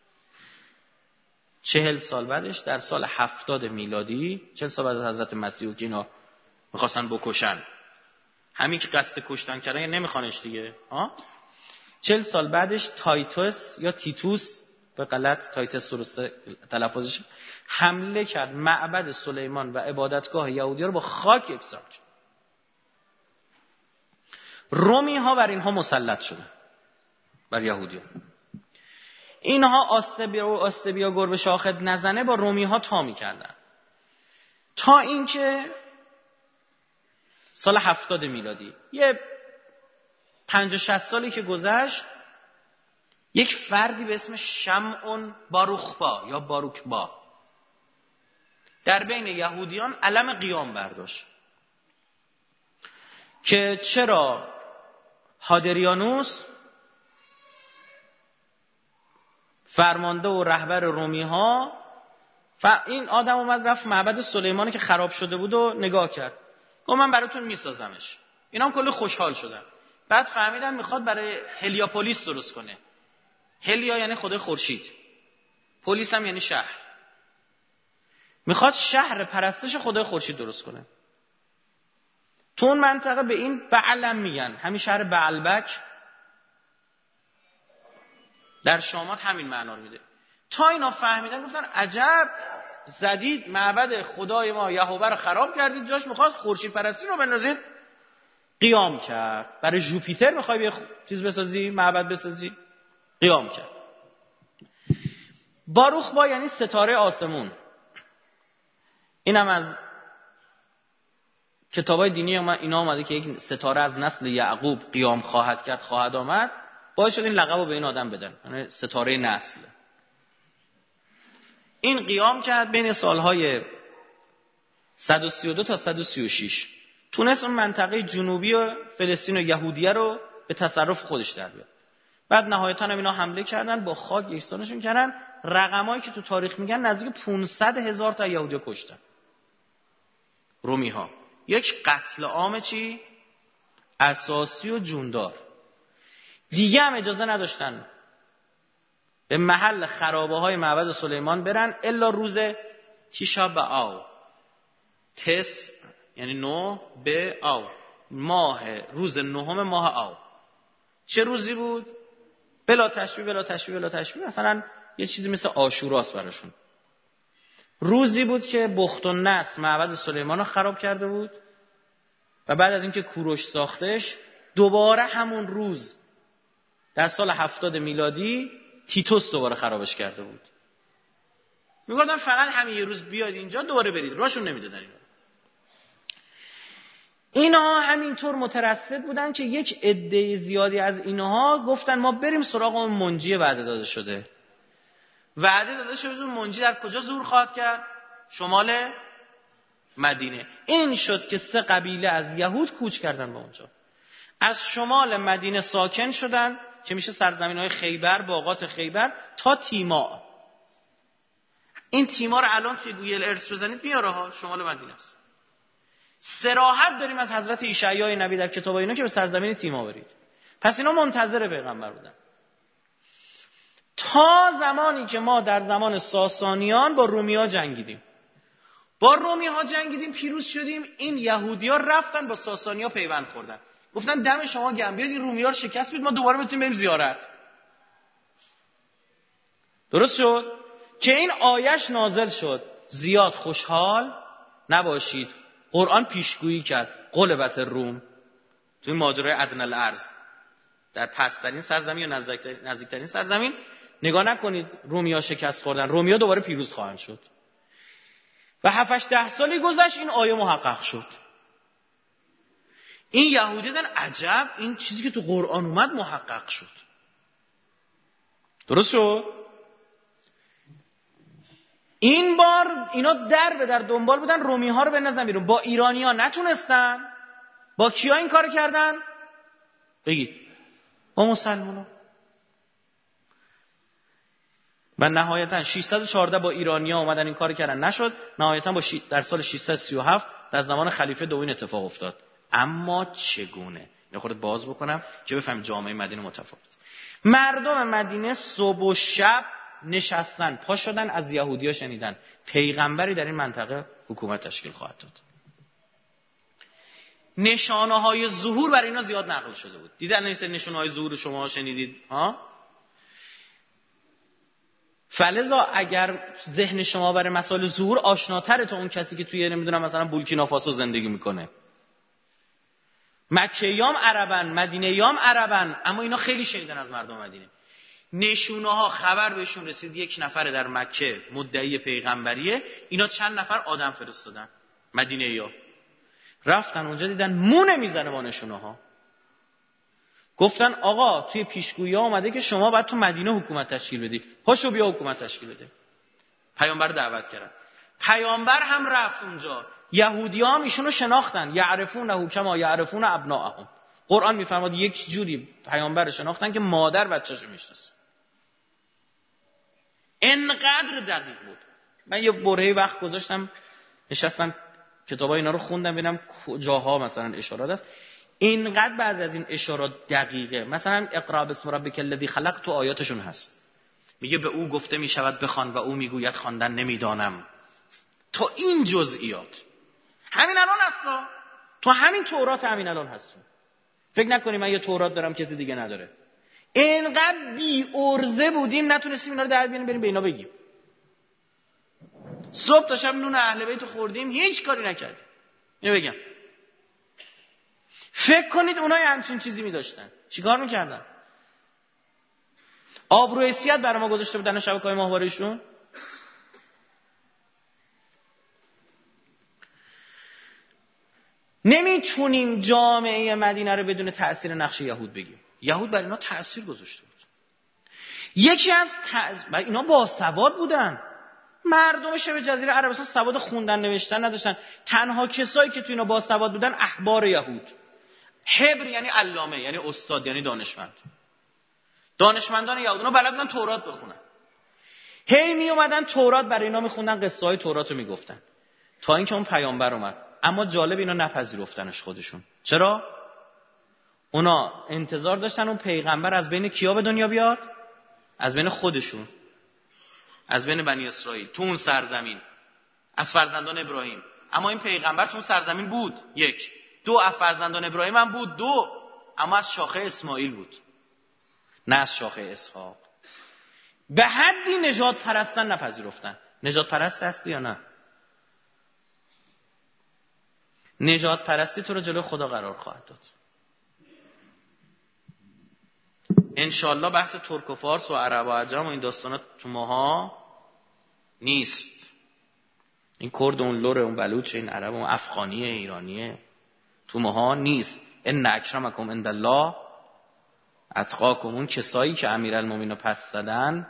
در سال 70 میلادی، 40 سال بعد از حضرت مسیح که اینا میخواستن بکشن، همین که قصد کشتن کردن یا نمیخوانش دیگه، 40 سال بعدش تایتوس یا تیتوس، به غلط تایتوس درست تلفظش، حمله کرد معبد سلیمان و عبادتگاه یهودی‌ها رو با خاک یکسان کرد. رومی ها بر اینها مسلط شدن، بر یهودی‌ها. اینها آستبیا گربه شاخت نزنه با رومی ها تا می‌کردن، تا اینکه سال 70 میلادی، یه 50-60 سالی که گذشت، یک فردی به اسم شمعون باروخبا یا باروکبا در بین یهودیان علم قیام برداشت که چرا هادریانوس فرمانده و رهبر رومی ها، این آدم اومد رفت معبد سلیمانی که خراب شده بود و نگاه کرد، گفت من براتون میسازمش. اینا هم کلی خوشحال شدن. بعد فهمیدن میخواد برای هلیاپولیس درست کنه. هلیا یعنی خدای خورشید، پولیس هم یعنی شهر. میخواد شهر پرستش خدای خورشید درست کنه. تو اون منطقه به این بعلم میگن. همین شهر بعلبک در شامات همین معنا رو میده. تا اینا فهمیدن گفتن عجب، زدید معبد خدای ما یهوه رو خراب کردید، جاش میخواد خورشید پرستی رو بندازید. قیام کرد. برای جوپیتر میخوای چیز بسازی، معبد بسازی؟ قیام کرد. باروخ با یعنی ستاره آسمون. اینم از کتابای دینی اینا اومده که یک ستاره از نسل یعقوب قیام خواهد کرد، خواهد آمد. باعث شد این لقب رو به این آدم بدن، یعنی ستاره نسل. این قیام کرد بین سالهای 132 تا 136. تونست اون منطقه جنوبی و فلسطین و یهودیه رو به تصرف خودش در بیاره. بعد نهایتاً هم اینا حمله کردن، با خاک یکسانشون کردن. رقمایی که تو تاریخ میگن نزدیک 500,000 تا یهودی کشتن رومی ها. یک قتل عام چی؟ اساسی و جوندار. دیگه هم اجازه نداشتن به محل خرابه های معبد سلیمان برن الا روز تیشا بآو. تس یعنی 9 به آو، روز 9 ماه آو. چه روزی بود؟ بلا تشبیه مثلا یه چیزی مثل عاشوراست براشون. روزی بود که بخت النصر معبد سلیمان رو خراب کرده بود و بعد از اینکه کوروش ساختش دوباره همون روز در سال 70 میلادی تیتوس دوباره خرابش کرده بود. میگفتن فقط همین یه روز بیاید اینجا دوباره برید، راشون نمیدادن. اینا همینطور مترصد بودن که یک عده زیادی از اینها گفتن ما بریم سراغ اون منجی وعده داده شده. وعده داده شده اون منجی در کجا ظهور خواهد کرد؟ شمال مدینه. این شد که 3 قبیله از یهود کوچ کردن به اونجا. از شمال مدینه ساکن شدن که میشه سرزمین‌های خیبر، باغات خیبر تا تیماء. این تیماء رو الان توی گوگل ارث بزنید میاره ها، شمال مدینه است. صراحت داریم از حضرت اشعیا نبی در کتاب اینا که به سرزمین تیماء برید. پس اینا منتظر پیغمبر بودن. تا زمانی که ما در زمان ساسانیان با رومی‌ها جنگیدیم. پیروز شدیم. این یهودی‌ها رفتن با ساسانی‌ها پیوند خوردن. گفتن دم شما گرم، بیاد این رومی‌ها رو شکست بدید ما دوباره بتونیم بریم زیارت. درست شد که این آیش نازل شد. زیاد خوشحال نباشید. قرآن پیشگویی کرد. غلبت روم توی ماجرای ادنی الارض، در پست‌ترین سرزمین یا نزدیکترین سرزمین. نگاه نکنید رومی‌ها شکست خوردن، رومی‌ها دوباره پیروز خواهند شد. و 7-10 سالی گذشت این آیه محقق شد. این یهودی دن عجب، این چیزی که تو قرآن اومد محقق شد. درست شد؟ این بار اینا در دنبال بودن رومی‌ها رو بندازن بیرون. با ایرانی‌ها نتونستن. با کیا این کار کردن؟ بگید. با مسلمان‌ها. و نهایتا 614 با ایرانی‌ها اومدن این کار کردن، نشد. نهایتا در سال 637 در زمان خلیفه دوم اتفاق افتاد. اما چگونه؟ یه خورده باز بکنم که بفهم جامعه مدینه متفاوت. مردم مدینه صبح و شب نشستن، پا شدن، از یهودی‌ها شنیدن پیغمبری در این منطقه حکومت تشکیل خواهد داد. نشانه‌های ظهور برای اینا زیاد نقل شده بود. دیدن این نشانه‌های ظهور شما شنیدید ها؟ فلذا اگر ذهن شما برای مسائل ظهور آشناتره تا اون کسی که توی نمیدونم مثلا بورکینافاسو زندگی میکنه. مکه‌یام عربن، مدینه‌یام عربن، اما اینا خیلی شنیدن از مردم مدینه. نشونه‌ها خبر بهشون رسید یک نفر در مکه مدعی پیغمبریه. اینا چند نفر آدم فرستادن مدینه‌یا، رفتن اونجا دیدن مونه میزنه با نشونه‌ها. گفتن آقا توی پیشگویی اومده که شما باید تو مدینه حکومت تشکیل بدی، پاشو بیا حکومت تشکیل بده. پیامبر دعوت کردن، پیامبر هم رفت اونجا. یهودی‌ها هم ایشونو شناختن، یعرفونه کما یعرفون ابناءهم. قرآن میفرماد یک جوری پیامبر شناختن که مادر بچه‌شو میشناسه. انقدر دقیق بود. من یه برهه‌ای وقت گذاشتم نشستم کتابای اینا رو خوندم ببینم کجاها مثلا اشارات است. اینقدر بعضی از این اشارات دقیقه. مثلا اقرا بسم ربک الذی خلق تو آیاتشون هست. میگه به او گفته میشود بخوان و او میگوید خواندن نمیدانم. تا این جزئیات همین الان اصلا تو همین تورات همین الان هستون. فکر نکنی من یه تورات دارم کسی دیگه نداره. اینقدر بی ارزه بودیم نتونستیم اینا رو در بیاریم بریم به اینا بگیم. صبح تا شب نون اهل بیت خوردیم، هیچ کاری نکردیم. اینو بگم. فکر کنید اونای همچین چیزی می‌داشتن چیکار می‌کردن؟ آبرو حیثیت برای ما گذاشته بودن شبکه‌های ماهواره‌شون. نمیتونیم جامعه مدینه رو بدون تأثیر نقش یهود بگیم. یهود بر اینا تأثیر گذاشته بود. یکی از اینا باسواد بودن. مردم شبه جزیره عربستان سواد خوندن نوشتن نداشتن. تنها کسایی که تو اینا باسواد بودن احبار یهود. حبر یعنی علامه، یعنی استاد، یعنی دانشمند. دانشمندان یهود اونا بلد بودن تورات بخونن. هی می اومدن تورات برای اینا میخوندن، قصه های تورات رو میگفتن تا اینکه اون پیامبر اومد. اما جالب اینا نپذیرفتنش خودشون. چرا؟ اونا انتظار داشتن اون پیغمبر از بین کیا به دنیا بیاد؟ از بین خودشون، از بین بنی اسرائیل، تو اون سرزمین، از فرزندان ابراهیم. اما این پیغمبر تو اون سرزمین بود، یک. دو، از فرزندان ابراهیم هم بود، دو. اما از شاخه اسماعیل بود، نه از شاخه اسحاق. به حدی نژاد پرستن نپذیرفتن. نژاد پرست هستی یا نه؟ نژاد پرستی تو رو جلوی خدا قرار خواهد داد. انشالله بحث ترک و فارس و عرب و عجم و این داستانا تو ماها نیست. این کرد و اون لور اون بلوچ، این عرب و اون افغانیه ایرانیه تو ماها نیست. ان اکرمکم عند الله اتقاکم. اون کسایی که امیرالمومنین پس زدن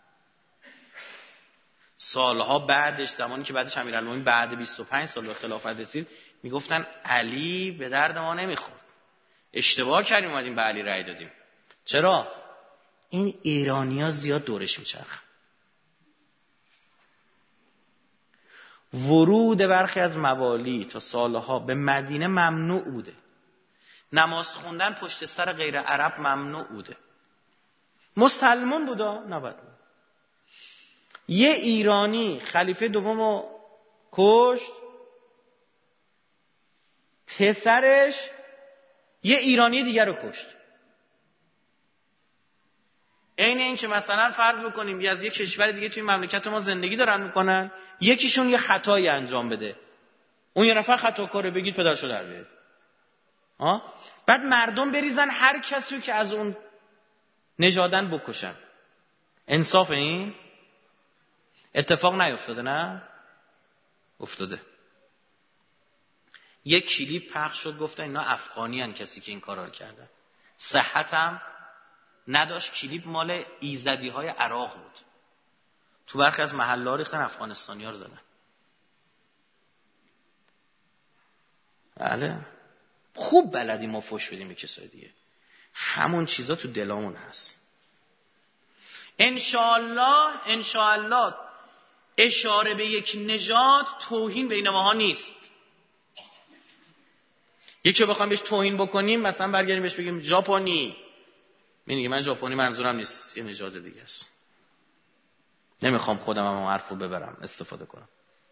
سالها بعدش، زمانی که بعدش امیرالمومنین بعد 25 سال به خلافت رسید، میگفتن علی به درد ما نمیخورد، اشتباه کردیم اومدیم به علی رأی دادیم. چرا؟ این ایرانی‌ها زیاد دورش میچرخن. ورود برخی از موالی تا سالها به مدینه ممنوع بوده. نماز خوندن پشت سر غیر عرب ممنوع بوده. مسلمان بوده نباید. یه ایرانی خلیفه دومو کشت، پسرش یه ایرانی دیگر رو کشت. عین این که مثلا فرض بکنیم یه از یه کشور دیگه توی مملکت ما زندگی دارن میکنن، یکیشون یه خطایی انجام بده، اون یه نفر خطاکاره، بگید پدرشو در بیارید. بعد مردم بریزن هر کسی که از اون نژادن بکشن. انصاف این اتفاق نیفتاده؟ نه افتاده. یک کلیپ پخش شد گفتن اینا افغانی هن کسی که این کارا رو کردن. صحت هم نداشت. کلیپ مال ایزدی های عراق بود. تو برخی از محله‌ها ریختن، افغانستانی‌ها رو زدن. بله خوب بلدیم ما فوش بدیم به کسای دیگه. همون چیزا تو دلامون هست. انشاءالله اشاره به یک نژاد توهین بین ماها نیست. یکی بخوام بهش توهین بکنیم، مثلا برگردیم بهش بگیم ژاپنی، میگه من ژاپنی منظورم نیست، یه نژاد دیگه است. نمیخوام خودم هم حرفو ببرم استفاده کنم.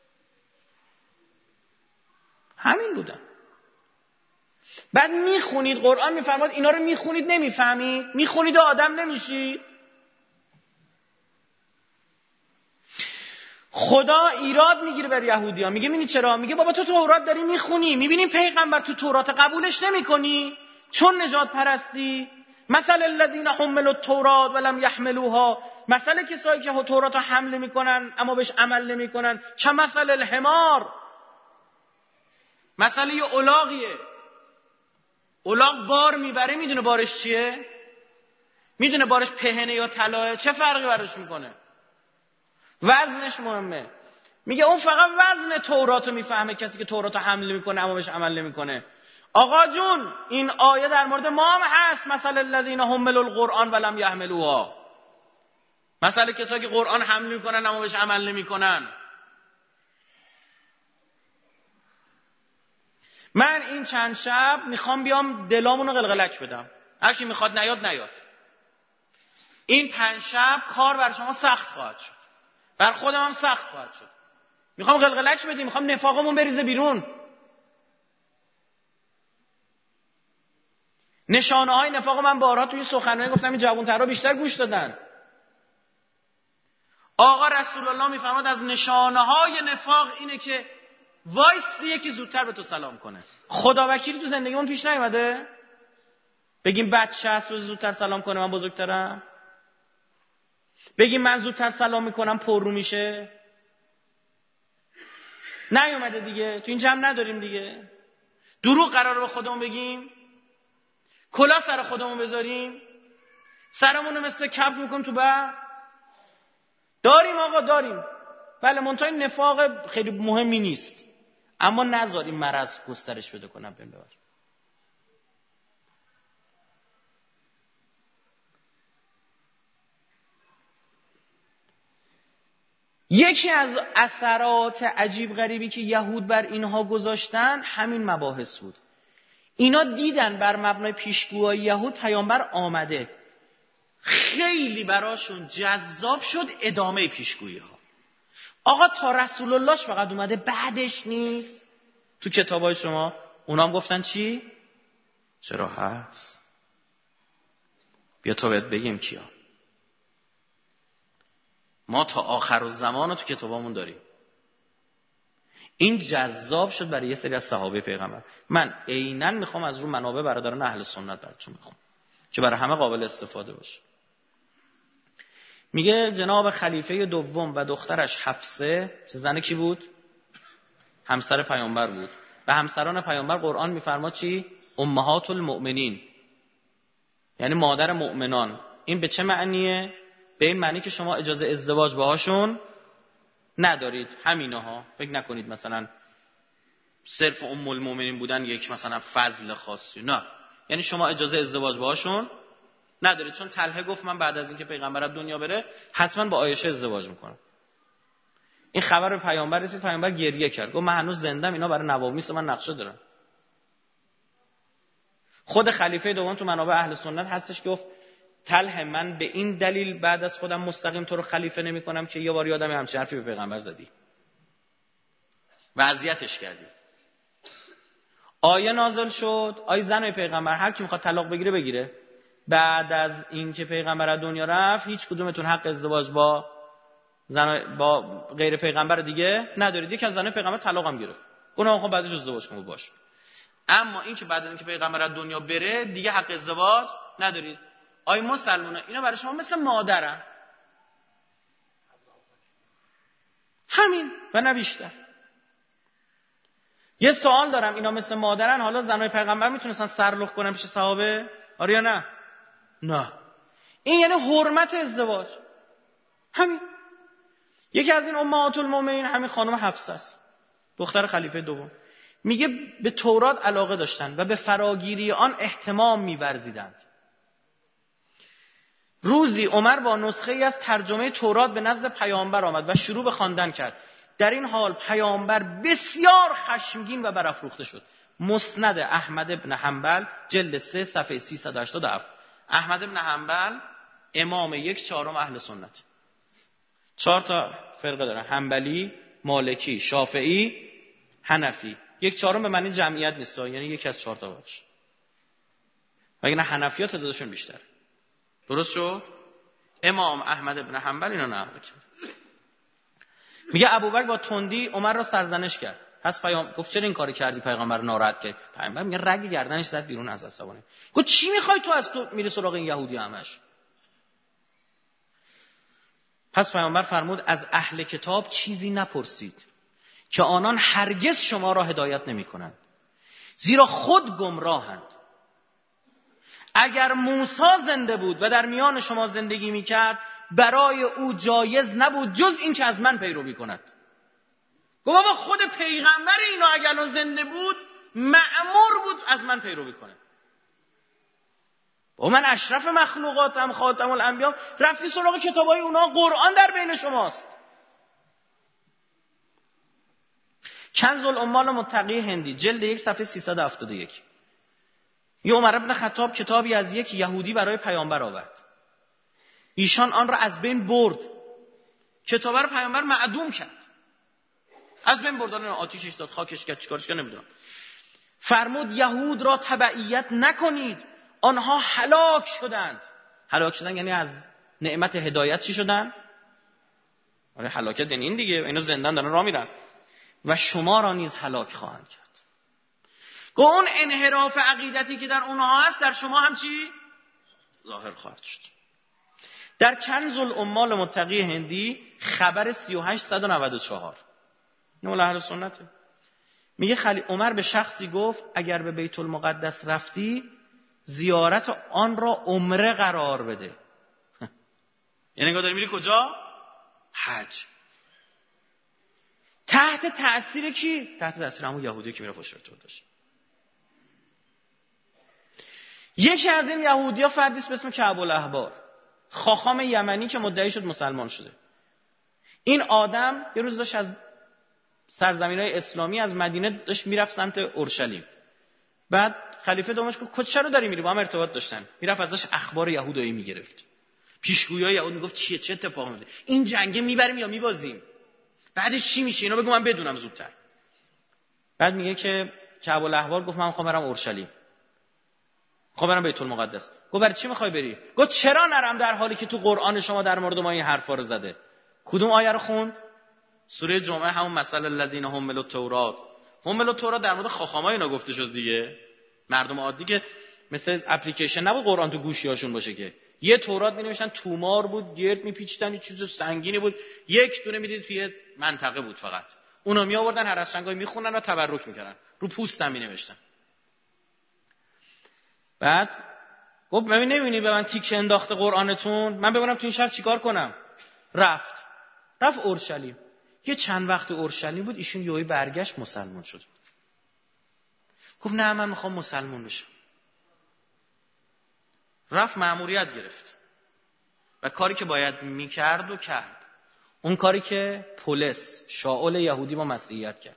همین بودن. بعد میخونید قرآن میفرماد اینا رو میخونید نمیفهمید، میخونید و آدم نمیشید. خدا ایراد میگیره بر یهودی‌ها، میگه ببینید چرا؟ میگه بابا تو تورات داری میخونی، میبینی پیغمبر تو تورات قبولش نمیکنی چون نژاد پرستی. مثل الذین حملوا التوراة ولم یحملوها، مثل کسایی که تورات حمل میکنن اما بهش عمل نمیکنن، کمثل الحمار، مثل یه الاغیه. الاغ بار میبره، میدونه بارش چیه؟ میدونه بارش پهنه یا طلاه؟ چه فرقی براش میکنه؟ وزنش مهمه. میگه اون فقط وزن توراتو میفهمه، کسی که توراتو حمل میکنه اما بهش عمل نمیکنه. آقا جون این آیه در مورد ما هم هست. مثل الذین حملوا القرآن ولم یحملوها، مثل کسایی که قرآن حمل میکنن اما بهش عمل نمیکنن. من این چند شب میخوام بیام دلامونو قلقلک بدم، هر کی میخواد نیاد. این 5 شب کار بر شما سخت خواهد شد، بر خودم هم سخت خواهد شد. میخوام قلقلک بدیم، میخوام نفاقمون بریزه بیرون. نشانه های نفاق من بارها توی سخنرانی گفتم، این جوان‌ترها بیشتر گوش دادن. آقا رسول الله میفرماد از نشانه های نفاق اینه که وایسی یکی زودتر به تو سلام کنه. خدا وکیلی تو زندگیمون پیش نیومده بگیم بچه هست زودتر سلام کنه من بزرگترم؟ بگیم من زودتر سلام میکنم پر رو میشه؟ نیومده دیگه، تو این جمع نداریم دیگه. دروغ قراره به خودمون بگیم؟ کلا سر خودمون بذاریم؟ سرمون رو مثل کپ میکنیم تو بر؟ داریم آقا، داریم. بله، منتهای نفاق خیلی مهمی نیست، اما نذاریم مرض گسترش بده کنم بهم ببر. یکی از اثرات عجیب غریبی که یهود بر اینها گذاشتن همین مباحث بود. اینا دیدن بر مبنای پیشگویی یهود پیامبر آمده، خیلی براشون جذاب شد ادامه پیشگویی ها. آقا تا رسول اللهش فقط اومده، بعدش نیست. تو کتابای شما اونا هم گفتن چی؟ چرا هست؟ بیا تا بهت بگیم کیا. ما تا آخر الزمان رو تو کتابامون داریم. این جذاب شد برای یه سری از صحابه پیغمبر. من عیناً میخوام از رو منابع برادران اهل سنت براتون بخونم که برای همه قابل استفاده باشه. میگه جناب خلیفه دوم و دخترش حفصه، چه زنه کی بود؟ همسر پیامبر بود. و همسران پیامبر قرآن میفرماد چی؟ امهات المؤمنین، یعنی مادر مؤمنان. این به چه معنیه؟ به این معنی که شما اجازه ازدواج باهاشون ندارید. همینها فکر نکنید مثلا صرف ام المؤمنین بودن یک مثلا فضل خاصی، نه. یعنی شما اجازه ازدواج باهاشون ندارید، چون طلحه گفت من بعد از اینکه پیغمبر از دنیا بره حتما با عایشه ازدواج میکنم. این خبر به پیامبر رسید، پیامبر گریه کرد، گفت من هنوز زندم، اینا برای نوامیس من نقشه دارن. خود خلیفه دوم تو منابع اهل سنت هستش که گفت طلحه من به این دلیل بعد از خودم مستقیم تو رو خلیفه نمی کنم که یه بار یادم همچین حرفی به پیغمبر زدی و اذیتش کردی. آیه نازل شد، آیه زن پیغمبر هر کی میخواد طلاق بگیره بگیره. بعد از اینکه پیغمبر از دنیا رفت هیچ کدومتون حق ازدواج با زن با غیر پیغمبر دیگه ندارید. یک از زن پیغمبر طلاق هم گرفت، گناه خب بعدش ازدواج کنید باشه. اما این که بعد از اینکه پیغمبر از دنیا بره دیگه حق ازدواج ندارید. آی مسلمونا، اینا برای شما مثل مادرن، همین و نه بیشتر. یه سوال دارم، اینا مثل مادرن، حالا زنای پیغمبر میتونستن سرلخ کنن پیش صحابه؟ آره یا نه؟ نه. این یعنی حرمت ازدواج. همین. یکی از این امهات المؤمنین همین خانم حفصه است، دختر خلیفه دوم. میگه به تورات علاقه داشتن و به فراگیری آن اهتمام می‌ورزیدند. روزی عمر با نسخه‌ای از ترجمه تورات به نزد پیامبر آمد و شروع به خواندن کرد. در این حال پیامبر بسیار خشمگین و برافروخته شد. مسند احمد بن حنبل جلد 3 صفحه 387. احمد بن حنبل امام 1/4 اهل سنت. 4 تا فرقه داره: حنبلی، مالکی، شافعی، حنفی. 1/4 به معنی جمعیت نیست، یعنی یکی از 4 تا باشه. وگرنه حنفی‌ها تعدادشون بیشتره. درست شد؟ امام احمد بن حنبل اینو نقل کرد. میگه ابوبکر با تندی عمر را سرزنش کرد. پس گفت چرا این کاری کردی؟ پیغمبر ناراحت کرد. پیغمبر میگه رگ گردنش زد بیرون از عصبانیت. گفت چی میخوای تو؟ از تو میری سراغ این یهودی همش. پس پیغمبر فرمود از اهل کتاب چیزی نپرسید که آنان هرگز شما را هدایت نمی‌کنند، زیرا خود گمراهند. اگر موسی زنده بود و در میان شما زندگی میکرد برای او جایز نبود جز این که از من پیروی کند. گفت بابا خود پیغمبر اینا اگر زنده بود مأمور بود از من پیروی کنه. و من اشرف مخلوقاتم، خاتم الانبیا، رفتی سراغ کتابای اونا، قرآن در بین شماست. کنز العمال متقی هندی جلد 1 صفحه 371. یه عمر بن خطاب کتابی از یک یهودی برای پیامبر آورد. ایشان آن را از بین برد. کتاب رو پیامبر معدوم کرد. از بین بردن، آتیشش داد، خاکش کرد، چیکارش کرد نمیدونم. فرمود یهود را تبعیت نکنید، آنها هلاک شدند. هلاک شدن یعنی از نعمت هدایت چی شدن؟ آره هلاکت یعنی این دیگه، اینا زندان دارن راه میرن. و شما را نیز هلاک خواهند کرد. گو اون انحراف عقیدتی که در اونها هست در شما هم چی؟ ظاهر خواهد شد. در کنز العمال متقی هندی خبر 3894 نول اهل سنته. میگه عمر به شخصی گفت اگر به بیت المقدس رفتی زیارت آن را عمره قرار بده. یعنی انگار داری میری کجا؟ حج. تحت تأثیر کی؟ تحت تأثیر همون یهودی که میره فشرتور داشت. یکی از این یهودی‌ها فردی است به اسم کعب الاحبار، خاخام یمنی که مدعی شد مسلمان شده. این آدم یه روز داشت از سرزمین‌های اسلامی از مدینه داشت میرفت سمت اورشلیم. بعد خلیفه دومش گفت چرا داری میری؟ با هم ارتباط داشتن. میرفت ازش اخبار یهودایی میگرفت. پیشگویای یهود میگفت چه اتفاقی میفته؟ این جنگه میبریم یا میبازیم؟ بعدش چی میشه؟ اینا بگو من بدونم زودتر. بعد میگه که کعب الاحبار گفت من میخوام برم اورشلیم. میخوام برم بیت المقدس. گفت برای چی میخوای بری؟ گفت چرا نرم در حالی که تو قرآن شما در مورد ما این حرفا رو زده؟ کدوم آیه رو خوند؟ سوره جمعه همون مثل الذین حملوا التوراة. حملوا التوراة در مورد خاخامای اینا گفته شد دیگه. مردم عادی که مثل اپلیکیشن نبود قرآن تو گوشیاشون باشه که یه تورات می‌نوشتن تومار بود، گرد می‌پیچیدن، یه چیز سنگینی بود، یک دونه می‌دید توی منطقه بود فقط. اونا میآوردن هر از چنگای می‌خوندن و تبرک می‌کردن. رو پوست هم می‌نوشتن. بعد گفت ببین نمی‌بینی به من تیکه انداخته قرآنتون؟ من ببینم تو این شهر چیکار کنم؟ رفت اورشلیم. یه چند وقت اورشلیم بود، ایشون یهویی برگشت مسلمان شد. گفت نه من میخوام مسلمان بشم. رفت مأموریت گرفت و کاری که باید میکرد و کرد. اون کاری که پولس شاول یهودی با مسیحیت کرد.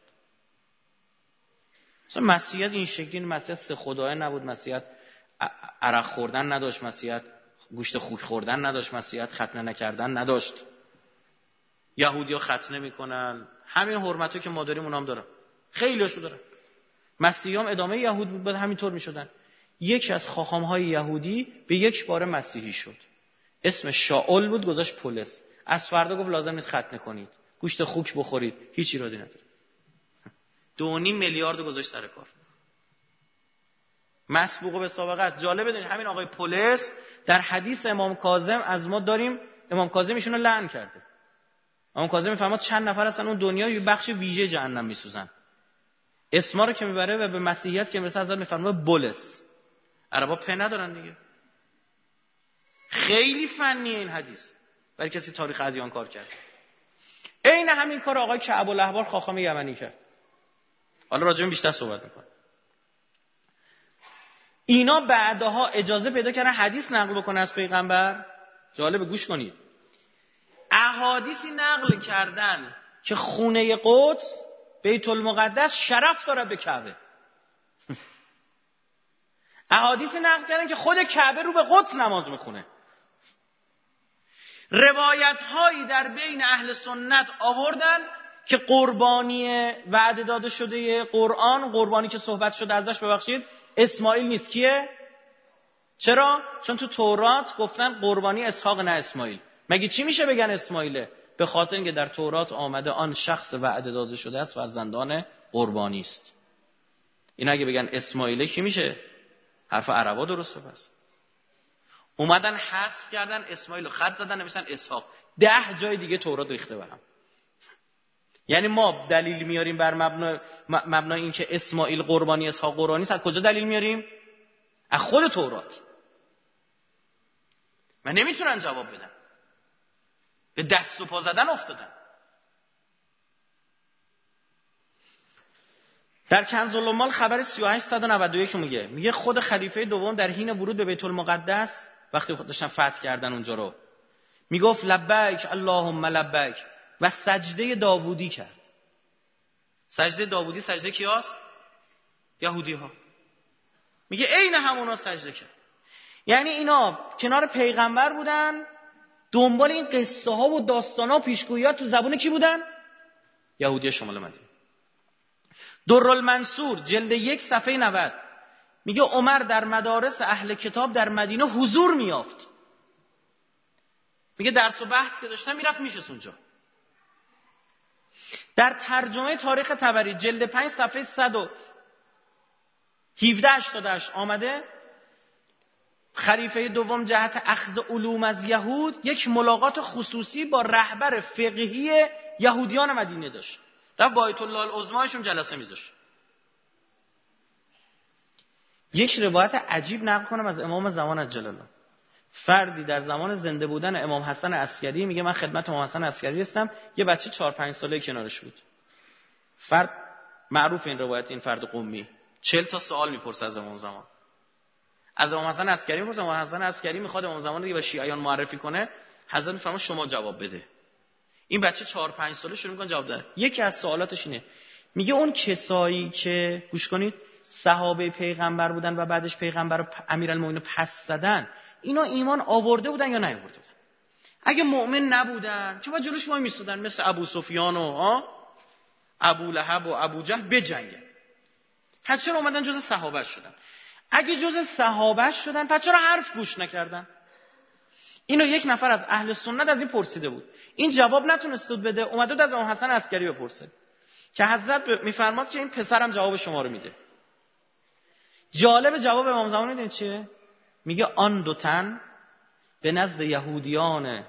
مثلا مسیحیت این شکلی، مسیحیت سه خدایه نبود، مسیحیت عرق خوردن نداشت، مسیحیت گوشت خوک خوردن نداشت، مسیحیت ختنه نکردن نداشت. یهودی‌ها ختنه میکنن، همین حرمتو که ما داریم اونام دارن، خیلیاشو دارن. مسیحیان ادامه یهود بود، بعد همینطور میشدن. یکی از خاخام‌های یهودی به یک بار مسیحی شد، اسم شاول بود، گذاشت پولس. از فردا گفت لازم نیست ختنه کنید، گوشت خوک بخورید، هیچ ایرادی نداره. 2.5 میلیارد گذاشت سر کار. مسبوق به سابقه است. جالب بدونید همین آقای پولس در حدیث امام کاظم از ما داریم، امام کاظم ایشونو لعن کرده. امام کاظم میفرماد چند نفر هستن اون دنیا یه بخش ویژه جهنم میسوزن. اسما رو که میبره و به مسیحیت که میرسه حضرت میفرماد بولس. عربا په ندارن دیگه. خیلی فنیه این حدیث برای کسی تاریخ ادیان کار کرد. عین همین کار آقای کعب الاحبار خاخام یمنی کرد. حالا راجع به بیشتر صحبت میکنم. اینا بعدها اجازه پیدا کردن حدیث نقل بکنن از پیغمبر. جالب، گوش کنید. احادیثی نقل کردن که خونه قدس بیت المقدس شرف داره به کعبه. احادیثی نقل کردن که خود کعبه رو به قدس نماز میخونه. روایت هایی در بین اهل سنت آوردن که قربانی وعده داده شده قرآن، قربانی که صحبت شده ازش ببخشید، اسماعیل نیست. کیه؟ چرا؟ چون تو تورات گفتن قربانی اسحاق نه اسماعیل. مگه چی میشه بگن اسماعیله؟ به خاطر اینکه در تورات آمده آن شخص وعده داده شده است فرزندان قربانی است. این اگه بگن اسماعیله کی میشه؟ حرف عربا درسته. پس اومدن حذف کردن اسماعیل، خط زدن نوشتن اسحاق. 10 جای دیگه تورات ریخته برام. یعنی ما دلیل میاریم بر مبنای این که اسماعیل قربانی اسحاق قربانی است. از کجا دلیل میاریم؟ از خود تورات. من نمیتونن جواب بدن، به دست و پا زدن افتادن. در کنز العمال خبر 3891 میگه خود خلیفه دوم در حین ورود به بیت المقدس وقتی داشتن فتح کردن اونجا رو میگفت لبیک اللهم لبیک و سجده داوودی کرد. سجده داوودی سجده کیاست؟ یهودی ها. میگه عین همونا سجده کرد. یعنی اینا کنار پیغمبر بودن، دنبال این قصه ها و داستان ها و پیشگویی‌ها تو زبون کی بودن؟ یهودی شمال مدینه. درالمنصور جلد 1 صفحه 90. میگه عمر در مدارس اهل کتاب در مدینه حضور میافت. میگه درس و بحث که داشتن میرفت میشست اونجا. در ترجمه تاریخ طبری جلد 5 صفحه 117-88 آمده خلیفه دوم جهت اخذ علوم از یهود یک ملاقات خصوصی با رهبر فقهی یهودیان مدینه داشت. رفت با آیت الله العظمایشون جلسه میذاشت. یک روایت عجیب نقل کنم از امام زمان عجل الله. فردی در زمان زنده بودن امام حسن عسکری میگه من خدمت امام حسن عسکری هستم، یه بچه 4-5 ساله کنارش بود. فرد معروف این روایت، این فرد قمی 40 تا سوال میپرسه از امام زمان. از امام حسن عسکری میپرسه، امام حسن عسکری میخواد امام زمان رو به شیعیان معرفی کنه، حضرت میفرما شما جواب بده. این بچه 4-5 ساله شروع میکنه جواب دادن. یکی از سوالاتش اینه، میگه اون کسایی که گوش کنید صحابه پیغمبر بودن و بعدش پیغمبر و امیرالمومنین پس زدن، اینا ایمان آورده بودن یا نیاورده بودن؟ اگه مؤمن نبودن چرا جلوش وای میستادن مثل ابو سفیان و ابو لهب و ابو جهل بجنگن؟ پس چرا اومدن جز صحابه شدن؟ اگه جز صحابه شدن پس چرا حرف گوش نکردن؟ اینو یک نفر از اهل سنت از این پرسیده بود، این جواب نتونست بده، اومد از امام حسن عسکری بپرسه که حضرت میفرماد که این پسرم جواب شما رو میده. جالب جواب امام زمان میدونید چیه؟ میگه آن دو تن به نزد یهودیان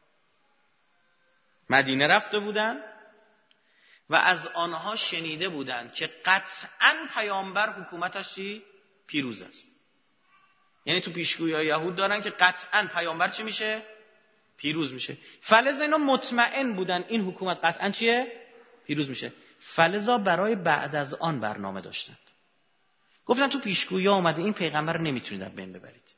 مدینه رفته بودن و از آنها شنیده بودند که قطعاً پیامبر حکومتش پیروز است. یعنی تو پیشگویی یهود دارن که قطعاً پیامبر چی میشه؟ پیروز میشه. فلذا اینا مطمئن بودن این حکومت قطعاً چیه؟ پیروز میشه. فلذا برای بعد از آن برنامه داشتند. گفتن تو پیشگویی آمده این پیغمبر نمیتونید از بین ببرید.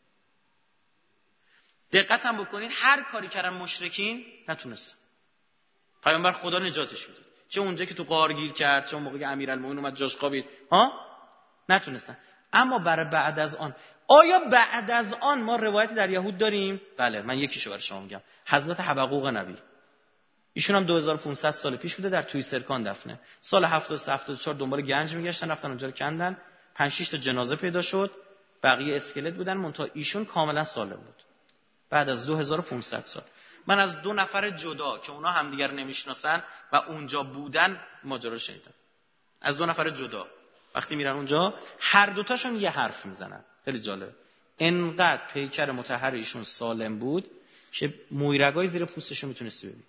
دقت هم بکنید هر کاری کردن مشرکین نتونستن. پیامبر خدا نجاتش میده. چه اونجا که تو غار گیر کرد، چه اون موقع که امیرالمومنین اومد جاش خوابید، نتونستن. اما برای بعد از آن، آیا بعد از آن ما روایتی در یهود داریم؟ بله، من یکیشو برای شما میگم. حضرت حبقوق نبی، ایشون هم 2500 سال پیش بوده، در توی سرکان دفنه. سال 73-74 دنبال گنج میگشتن، رفتن اونجا رو کندن، 5-6 تا جنازه پیدا شد، بقیه اسکلت بودن، منتها ایشون کاملا سالم بود. بعد از 2500 سال من از 2 نفر جدا که اونا همدیگر نمیشناسن و اونجا بودن ماجرا شنیدم. از 2 نفر جدا وقتی میرن اونجا هر دوتاشون یه حرف میزنن. خیلی جالب. انقدر پیکر مطهر ایشون سالم بود که مویرگای زیر پوستشو میتونستی ببینی.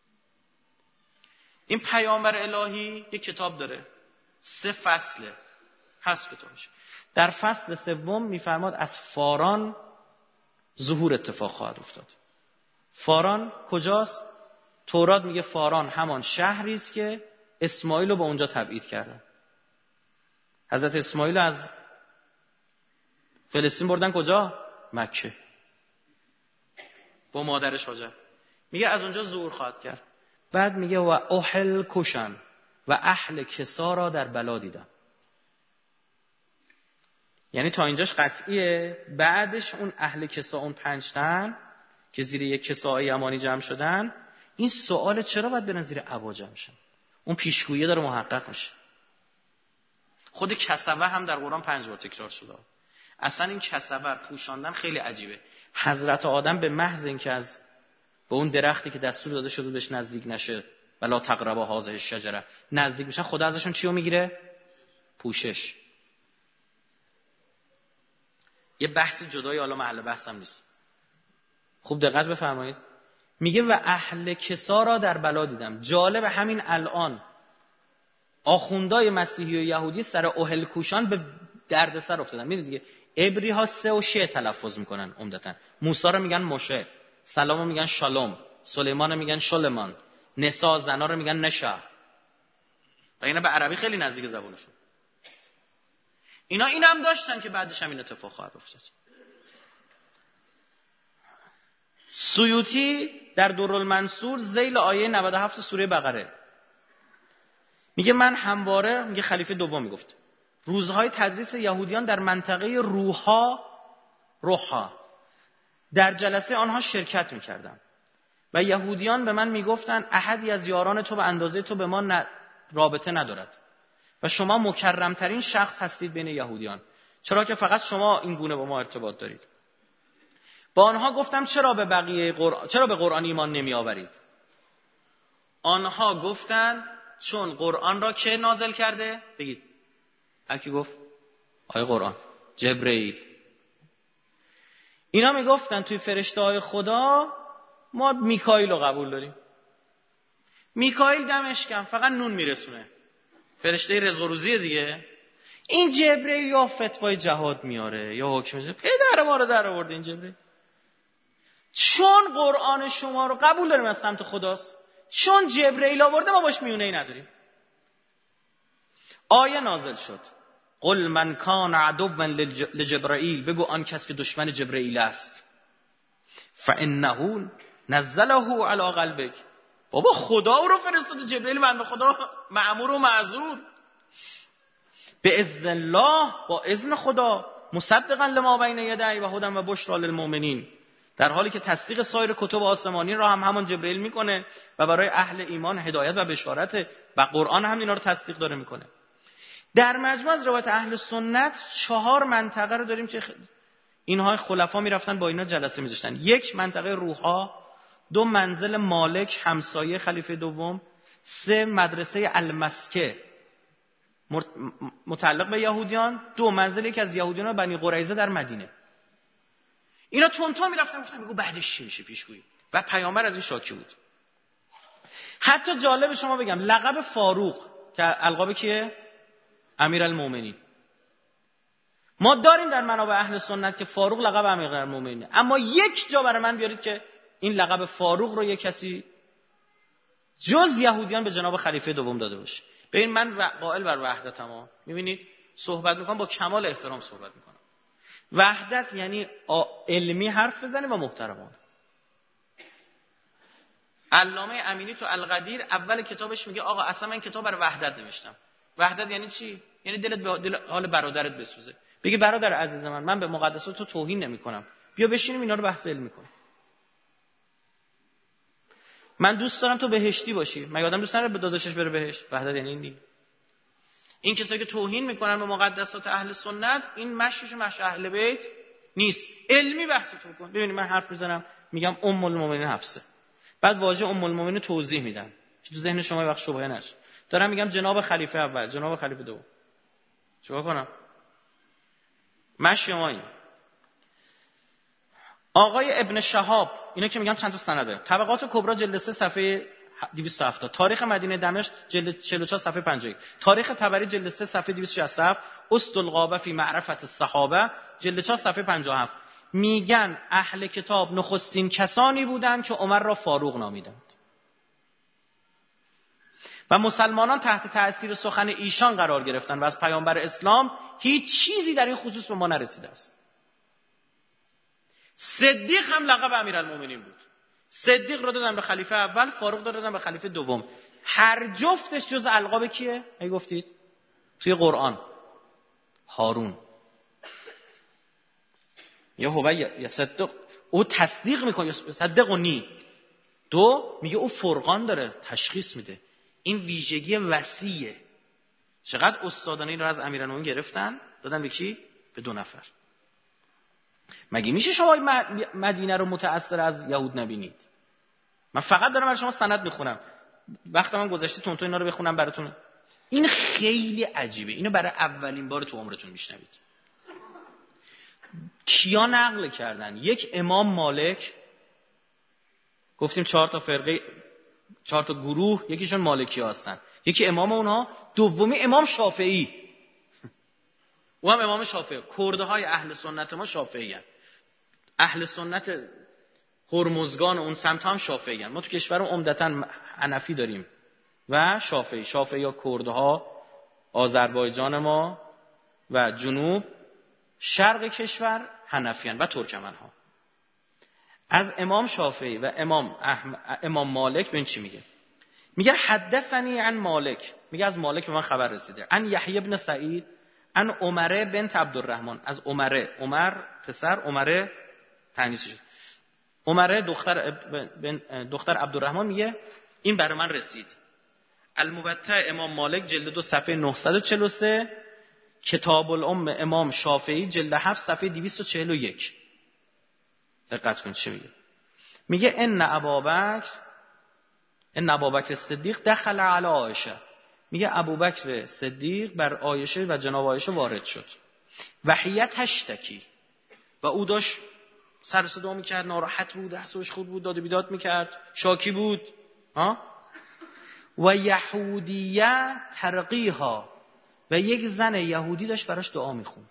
این پیامبر الهی یک کتاب داره، 3 فصله هست کتابش. در فصل 3 میفرماد از فاران ظهور اتفاق خواهد افتاد. فاران کجاست؟ تورات میگه فاران همان شهری است که اسماعیل رو به اونجا تبعید کردن. حضرت اسماعیل از فلسطین بردن کجا؟ مکه با مادرش هاجر. میگه از اونجا ظهور خواهد کرد. بعد میگه و اهل کشن و اهل کسا را در بلا دیدم. یعنی تا اینجاش قطعیه. بعدش اون اهل کسا، اون 5 تن که زیر یک کسای یمانی جمع شدن، این سوال چرا باید برن زیر عبا جمع شن؟ اون پیشگویی داره محقق میشه. خود کسوه هم در قرآن 5 بار تکرار شده. اصلا این کسوه پوشاندن خیلی عجیبه. حضرت آدم به محض اینکه از به اون درختی که دستور داده شده بهش نزدیک نشه، ولا تقربا هذه الشجره، نزدیک میشن، خدا ازشون چیو میگیره؟ پوشش. یه بحث جدایی، حالا محل بحثم نیست. خوب دقت بفرمایید. میگه و اهل کسا را در بلا دیدم. جالب همین الان آخوندای مسیحی و یهودی سر اهل کوشان به دردسر افتادن. میدونید دیگه عبری ها 3 و 6 تلفظ میکنن عمدتاً. موسی رو میگن موشه، سلام رو میگن شالوم، سلیمان رو میگن شلمان، نسا زنا رو میگن نشا. و اینا به عربی خیلی نزدیک زبانشون. اینا هم داشتن که بعدش هم این اتفاق خواهد افتاد. سیوطی در درالمنصور ذیل آیه 97 سوره بقره میگه من همواره، میگه خلیفه دوم میگفت، روزهای تدریس یهودیان در منطقه روحا در جلسه آنها شرکت میکردم و یهودیان به من میگفتند احدی از یاران تو به اندازه تو به ما رابطه ندارد و شما مکرمترین شخص هستید بین یهودیان، چرا که فقط شما این گونه با ما ارتباط دارید. با آنها گفتم چرا به قرآن ایمان نمی آورید؟ آنها گفتن چون قرآن را که نازل کرده؟ بگید هر کی گفت؟ آیه قرآن، جبرئیل. اینا میگفتن توی فرشته های خدا ما میکائیل رو قبول داریم. میکائیل دمش کم فقط نون میرسونه، فرشته رزق و روزی دیگه. این جبرئیل یا فتوای جهاد میاره یا حکم میده. پدر ما رو در آورده این جبرئیل. چون قرآن شما رو قبول داریم از سمت خداست، چون جبرئیل آورده ما باش میونه ای نداریم. آیه نازل شد قل من کان عدوا لجبرائیل، بگو آن کس که دشمن جبرئیل است، فانه نزله علی قلبک، بابا خدا رو فرستاد. جبرئیل بنده خدا مأمور و معذور به اذن الله، با اذن خدا، مصدقا لما بین یدیه و هدی و بشری للمؤمنین، در حالی که تصدیق سایر کتب آسمانی را هم جبرئیل میکنه و برای اهل ایمان هدایت و بشارت، و قرآن هم اینا رو تصدیق داره میکنه. در مجموع از روایت اهل سنت 4 منطقه رو داریم که اینها خلفا میرفتن با اینا جلسه میذاشتن. 1 منطقه روحا، 2 منزل مالک همسایه خلیفه دوم، 3 مدرسه المسکه متعلق به یهودیان، 2 منزل یکی از یهودیان بنی قریظه در مدینه. اینا تون میرفتن گفتن میگو بعدش چی میشه پیشگویی، و پیامبر از این شاکی بود. حتی جالب شما بگم لقب فاروق که القاب کیه؟ امیرالمومنین. ما داریم در منابع اهل سنت که فاروق لقب امیرالمومنینه، اما یک جا برای من بیارید که این لقب فاروق رو یک کسی جز یهودیان به جناب خلیفه دوم داده باشه. ببین من قائل بر وحدتم، میبینید صحبت میکنم با کمال احترام صحبت میکنم. وحدت یعنی علمی حرف بزنی و محترمانه. علامه امینی تو القدیر اول کتابش میگه آقا اصلا من کتاب برای وحدت نوشتم. وحدت یعنی چی؟ یعنی دلت به دل حال برادرت بسوزه، بگی برادر عزیز من به مقدسات تو توهین نمیکنم، بیا بشینیم اینا رو بحث علمی کنیم. من دوست دارم تو بهشتی باشی، مگه آدم دوست نداره به داداشش بره بهشت؟ وحدت یعنی این دیگه. این کسایی که توهین میکنن به مقدسات اهل سنت، این مشیش مش اهل بیت نیست. علمی بحث تو کن. ببینید من حرف میزنم میگم ام المؤمنین حفصه، بعد واژه ام المؤمنین توضیح میدم که تو ذهن شما وقت شبهه نشه. دارم میگم جناب خلیفه اول، جناب خلیفه دوم. چیکار کنم؟ مشی ما این. آقای ابن شهاب، اینا که میگم چند تا سنده. طبقات کبرا جلد 3 صفحه 270، تاریخ مدینه دمشق جلد 44 صفحه 51، تاریخ طبری جلد 3 صفحه 267، اسدالغابه فی معرفت الصحابه جلد 4 صفحه 57. میگن اهل کتاب نخستین کسانی بودند که عمر را فاروق نامیدند و مسلمانان تحت تأثیر سخن ایشان قرار گرفتند و از پیامبر اسلام هیچ چیزی در این خصوص به ما نرسیده است. صدیق هم لقب امیرالمومنین بود. صدیق رو دادن به خلیفه اول، فاروق رو دادن به خلیفه دوم. هر جفتش جز القاب کیه؟ اگه گفتید توی قرآن هارون یا هو یا صدق، او تصدیق میکنه، صدقونی. 2 میگه او فرقان داره، تشخیص میده. این ویژگی وسیعه. چقدر استادانه این رو از امیرالمومنین گرفتن دادن به کی؟ به 2 نفر. مگه میشه شما مدینه رو متأثر از یهود نبینید؟ من فقط دارم برای شما سند میخونم، وقت من گذشته تون اینا رو بخونم براتون. این خیلی عجیبه، اینو برای اولین بار تو عمرتون میشنوید. کیا نقل کردن؟ 1 امام مالک، گفتیم 4 تا فرقه، 4 تا گروه، یکیشون مالکی هستن، یکی امام اونها، دومی امام شافعی. او هم امام شافعی. کرده های اهل سنت ما شافعی هستند. اهل سنت هرمزگان اون سمت هم شافعی هستند. ما تو کشورم عمدتاً حنفی داریم و شافعی یا کرده ها آذربایجان ما و جنوب شرق کشور حنفی هستند و ترکمن ها. از امام شافعی و امام مالک ببین چی میگه. میگه حدثنی عن مالک، میگه از مالک به من خبر رسیده، عن یحیی بن سعید عن عمره بنت عبدالرحمن، از عمر پسر، عمره تانیث، عمره دختر عبدالرحمن، میگه این برای من رسید. الموطأ امام مالک جلد 2 صفحه 943 کتاب الام امام شافعی جلد 7 صفحه 241. دقت کن چی میگه. میگه ان ابابکر صدیق دخل علی عایشه. میگه ابوبکر صدیق بر عایشه و جناب عایشه وارد شد. و هی تشتکی، و او داشت سر صدا میکرد، ناراحت بود، احساسش خود بود، داد و بیداد میکرد، شاکی بود. و یهودیه ترقیها، و یک زن یهودی داشت براش دعا میخوند،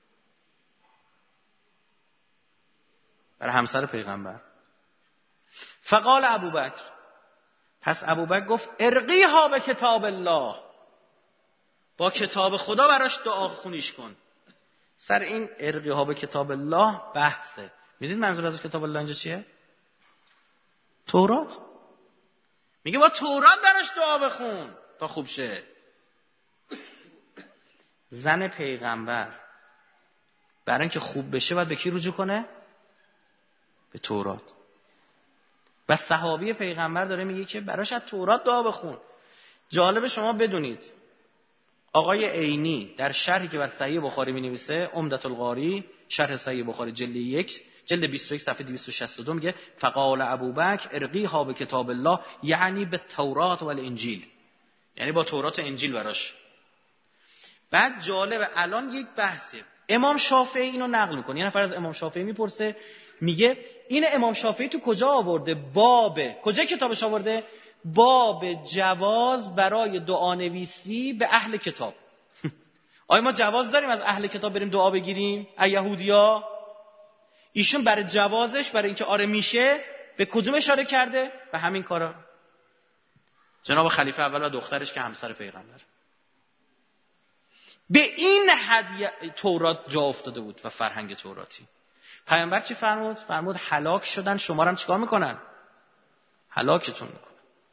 برای همسر پیغمبر. فقال ابوبکر، پس ابوبکر گفت ارقیها به کتاب الله، با کتاب خدا براش دعا خونیش کن. سر این ارقیها به کتاب الله بحثه. میدونید منظور از کتاب الله اینجا چیه؟ تورات. میگه با تورات براش دعا بخون تا خوب شه. زن پیغمبر برای اینکه خوب بشه باید به کی رجوع کنه؟ به تورات. و صحابی پیغمبر داره میگه که براش از تورات دعا بخون. جالب شما بدونید آقای عینی در شرحی که بر صحیح بخاری می‌نویسه، عمدة القاری شرح صحیح بخاری جلد 1 جلد 21 صفحه 262 میگه فقال ابوبکر ارقیها به کتاب الله، یعنی به تورات و الانجیل، یعنی با تورات و انجیل براش. بعد جالب الان یک بحثه، امام شافعی اینو نقل میکنه. یه نفر از امام شافعی میپرسه، میگه این امام شافعی تو کجا آورده؟ کجا کتابش آورده؟ باب جواز برای دعا نویسی به اهل کتاب. آیا ما جواز داریم از اهل کتاب بریم دعا بگیریم؟ از یهودیا؟ ایشون برای جوازش، برای اینکه آره میشه، به کدوم اشاره کرده؟ به همین کارا. جناب خلیفه اول و دخترش که همسر پیغمبر. به این حد تورات جا افتاده بود و فرهنگ توراتی. پیامبر چی فرمود؟ فرمود هلاک شدن، شما رو هم چیکار میکنن؟ هلاکتون میکنن.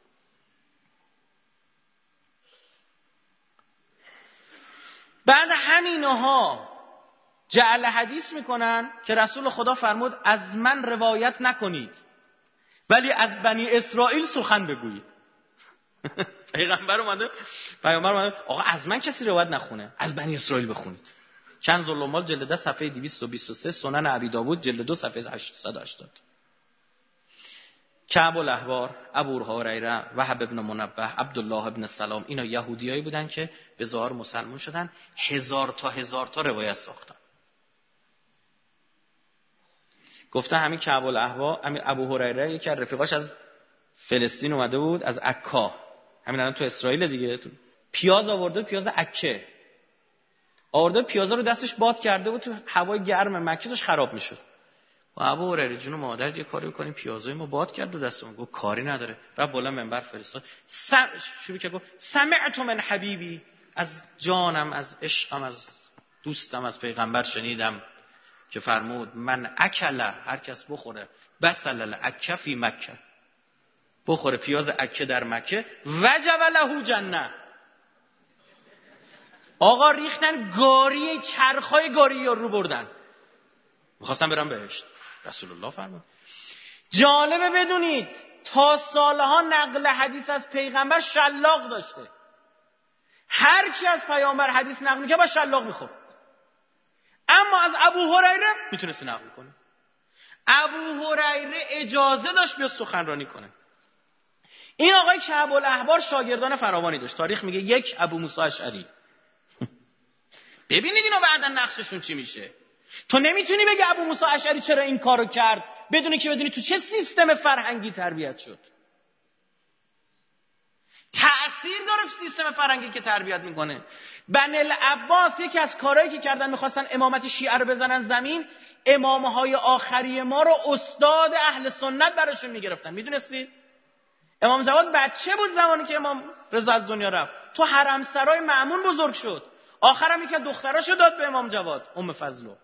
بعد همینها جعل حدیث میکنن که رسول خدا فرمود از من روایت نکنید ولی از بنی اسرائیل سخن بگویید. پیغمبر اومده آقا از من کسی روایت نخونه، از بنی اسرائیل بخونید. کنز الاموال جلد 10 صفحه 223، سنن ابی داوود جلد 2 صفحه 880. کعب الاحبار، ابو هریره، وهب ابن منبه، عبدالله ابن سلام، اینا یهودیایی بودن که به ظاهر مسلمان شدن، هزار تا روایت ساختن. گفته همین کعب الاحبار، همین ابو هریره یکی از رفیقاش از فلسطین اومده بود، از عکا، همین الان تو اسرائیل دیگه، تو پیاز آورده، پیاز عکه آورده، پیازا رو دستش باد کرده بود، تو هوای گرم مکه داشت خراب میشد. و ابو هریره جون مادر یه کاری بکنیم، پیازای ما باد کرد و دستمون. گفت کاری نداره. رفت بالا منبر فرستاد، شروع کرد گفت سمعت من حبیبی، از جانم، از عشقم، از دوستم، از پیغمبر شنیدم که فرمود من اکل، هر کس بخوره بسل الاکه فی مکه، بخوره پیاز عکه در مکه، وجب له جنه. آقا ریختن گاری، چرخای گاری رو بردن، می‌خواستن برن بهشت. رسول الله فرمود. جالبه بدونید تا سالها نقل حدیث از پیغمبر شلاق داشته. هر کی از پیامبر حدیث نقل می‌کنه با شلاق می‌خوره. اما از ابو هریره میتونست نقل کنه. ابو هریره اجازه داشت بیاد سخنرانی کنه. این آقای کعب الاحبار شاگردان فراوانی داشت. تاریخ میگه یک ابو موسی اشعری. ببینید اینا بعداً نقششون چی میشه. تو نمیتونی بگی ابو موسی اشعری چرا این کارو کرد بدونی که بدونی تو چه سیستم فرهنگی تربیت شد. تأثیر داره سیستم فرهنگی که تربیت میکنه. بنی العباس یکی از کارهایی که کردن میخواستن امامت شیعه رو بزنن زمین، امامهای آخری ما رو استاد اهل سنت براشون میگرفتن. میدونستید؟ امام جواد بچه بود زمانی که امام رضا از دنیا رفت، تو حرم سرای مأمون بزرگ شد، آخرم یکی از دختراشو داد به امام جواد، ام فضلو.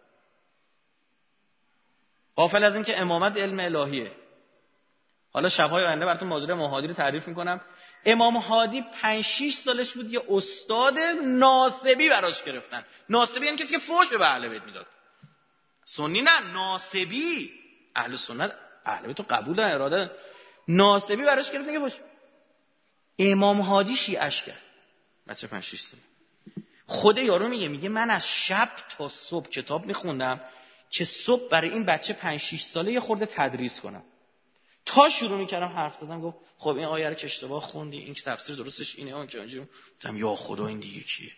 غافل از این که امامت علم الهیه. حالا شب‌های آینده براتون ماجرای امام هادی رو تعریف میکنم. امام هادی 5-6 سالش بود یه استاد ناسبی براش گرفتن. ناسبی یعنی کسی که فحش به اهل بیت میداد. سنی نه، ناسبی. اهل سنت اهل بیت رو قبول دارن، اراده. ناسبی براش گرفتن که فحش. امام هادی شیعه‌اش کرد. بچه 5-6 سال. خود یارو میگه من از شب تا صبح کتاب میخوندم که صبح برای این بچه 5-6 ساله یه خورده تدریس کنم. تا شروع میکردم حرف زدم گفت خب این آیه رو که اشتباه خوندی، این که تفسیر درستش اینه، اون که اونجوری. گفتم یا خدا این دیگه کیه؟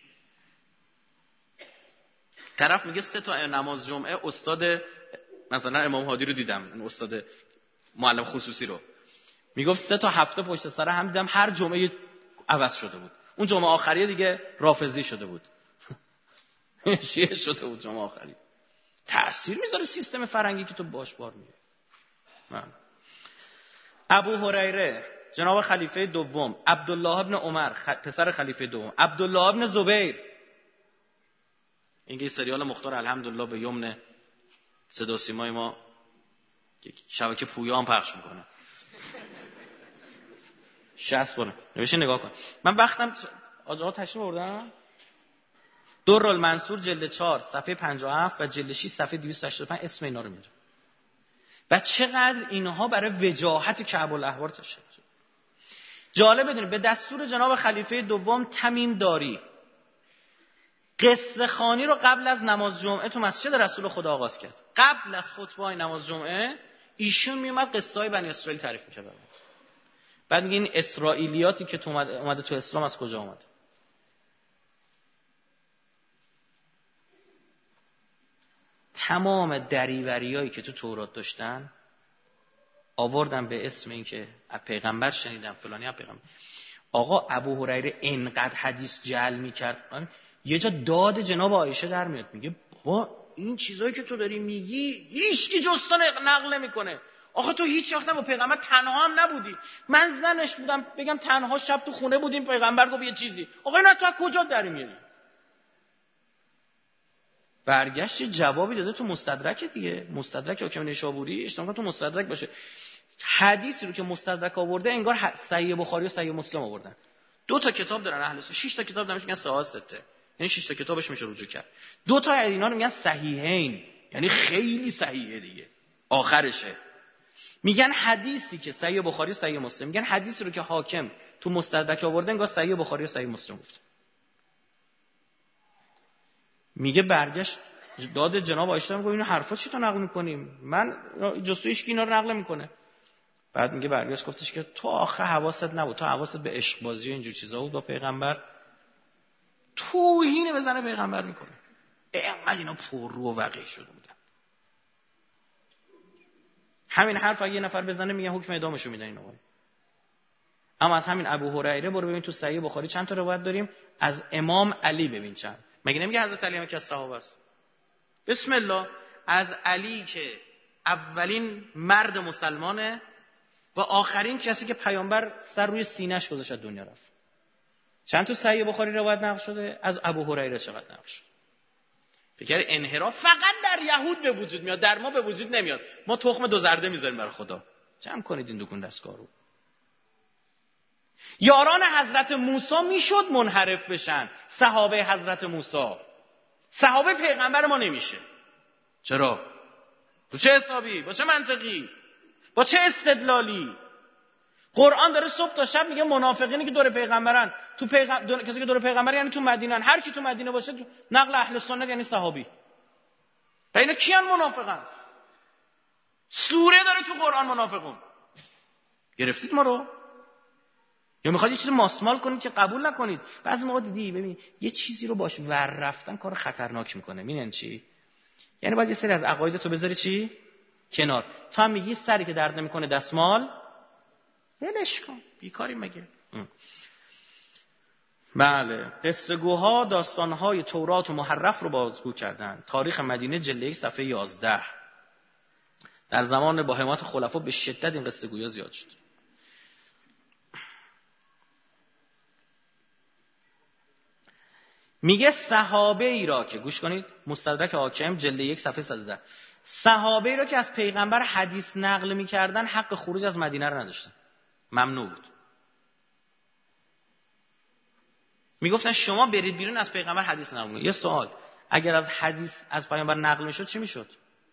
طرف میگه 3 تا نماز جمعه استاد مثلا امام هادی رو دیدم، این استاد معلم خصوصی رو، میگفت 3 تا هفته پشت سر هم دیدم، هر جمعه عوض شده بود. اون جمعه آخریه دیگه رافضی شده بود. شیعه شده بود جمعه آخری. تأثیر میذاره سیستم فرنگی که تو باش بار میگه. ابو هریره، جناب خلیفه دوم، عبدالله ابن عمر پسر خلیفه دوم، عبدالله ابن زبیر. این سریال مختار الحمدلله به یمن صدا و سیمای ما شبکه پویا هم پخش میکنه. 60 بار نوشته نگاه کن. من وقتم آجاها تشریف بردم. درالمنصور جلد 4 صفحه 57 و جلد 6 صفحه 285 اسم اینا رو میاره. و چقدر اینها برای وجاهت کعب الاحبار تشریح شد. جالب بدونید به دستور جناب خلیفه دوم تمیم داری قصه خوانی رو قبل از نماز جمعه تو مسجد رسول خدا آغاز کرد. قبل از خطبه نماز جمعه ایشون میومد قصه های بنی اسرائیل تعریف میکرد. بعد میگه این اسرائیلیاتی که اومده تو اسلام از کجا اومده؟ تمام دریوریایی که تو تورات داشتن آوردن به اسم این که از پیغمبر شنیدم فلانی از پیغمبر. آقا ابو هریره انقدر حدیث جعل میکرد، یه جا داد جناب عایشه در میاد، میگه بابا این چیزایی که تو داری میگی هیچ کی جستا نقل نمیکنه. آخه تو هیچ وقت با پیغمبر تنها هم نبودی، من زنش بودم بگم تنها شب تو خونه بودیم پیغمبر گفت یه چیزی. آقا اینا تو از کجا در میاری؟ برگشت جوابی داده تو مستدرک دیگه، مستدرک حاکم نیشابوری، اشتباه تو مستدرک باشه. حدیثی رو که مستدرک آورده انگار صحیح بخاری و صحیح مسلم آوردن. 2 تا کتاب دارن اهل سنت، 6 تا کتاب دارن میگن صحاح سته، یعنی 6 تا کتابش میشه رجوع کرد. 2 تا اینا رو میگن صحیحین، یعنی خیلی صحیحه دیگه، آخرشه. میگن حدیثی که صحیح بخاری و صحیح مسلم، میگن حدیثی رو که حاکم تو مستدرک آورده انگار صحیح بخاری و صحیح مسلم گفت. میگه برگشت داد جناب عایشه میگه اینو حرفا چی تو نقل میکنیم؟ من جستویش کی اینا رو نقل میکنه؟ بعد میگه برگشت گفتش که تو آخه حواست نبود، تو حواست به عشق بازی و اینجور چیزا بود با پیغمبر، توهین بزنه پیغمبر میکنه. اینقدر اینا پررو و وقیح شده بودن. همین حرف اگه یه نفر بزنه میگه حکم اعدامشو میدن این آقا. اما از همین ابو هریره برو ببین تو صحیح بخاری چند تا روایت داریم از امام علی، ببین چند. مگه نمیگه حضرت علی هم که از صحابه است؟ بسم الله، از علی که اولین مرد مسلمانه و آخرین کسی که پیامبر سر روی سینه‌اش گذاشت دنیا رفت. چند تا صحیح بخاری روایت نقل شده؟ از ابو هریره چقدر نقل شده؟ فکر انحراف فقط در یهود به وجود میاد، در ما به وجود نمیاد. ما تخم 2 زرده میذاریم برای خدا. جمع کنید این دکون دستگاه رو. یاران حضرت موسی میشد منحرف بشن، صحابه حضرت موسی. صحابه پیغمبر ما نمیشه. چرا؟ تو چه حسابی؟ با چه منطقی؟ با چه استدلالی؟ قرآن داره صبح تا شب میگه منافقینی که دور پیغمبرن، کسی که دور پیغمبر یعنی تو مدینن، هر کی تو مدینه باشه تو نقل اهل سنت یعنی صحابی. و اینا کیان منافقن؟ سوره داره تو قرآن منافقون. گرفتید ما رو؟ یا میخواد یه چیز ماسمال کنید که قبول نکنید؟ بعضی موقع دیدی ببین یه چیزی رو باش ور رفتن کار خطرناک میکنه. میدونین چی؟ یعنی باید یه سری از عقایدتو بذاری چی؟ کنار. تو هم میگی سری که درد نمیکنه دستمال ولش کن، بیکاری مگه؟ بله، قصه گوها داستانهای تورات و محرف رو بازگو کردن. تاریخ مدینه جلد 1 صفحه 11. در زمان با حمایت خلفا به شدت این قصه گویا زیاد شد. میگه صحابه ای را که گوش کنید، مستدرک حاکم جلد 1 صفحه 110، صحابه ای را که از پیغمبر حدیث نقل می‌کردن حق خروج از مدینه رو نداشتن، ممنوع بود. میگفتن شما برید بیرون از پیغمبر حدیث نقل کنید. یه سوال، اگر از حدیث از پیغمبر نقل میشد چی میشد؟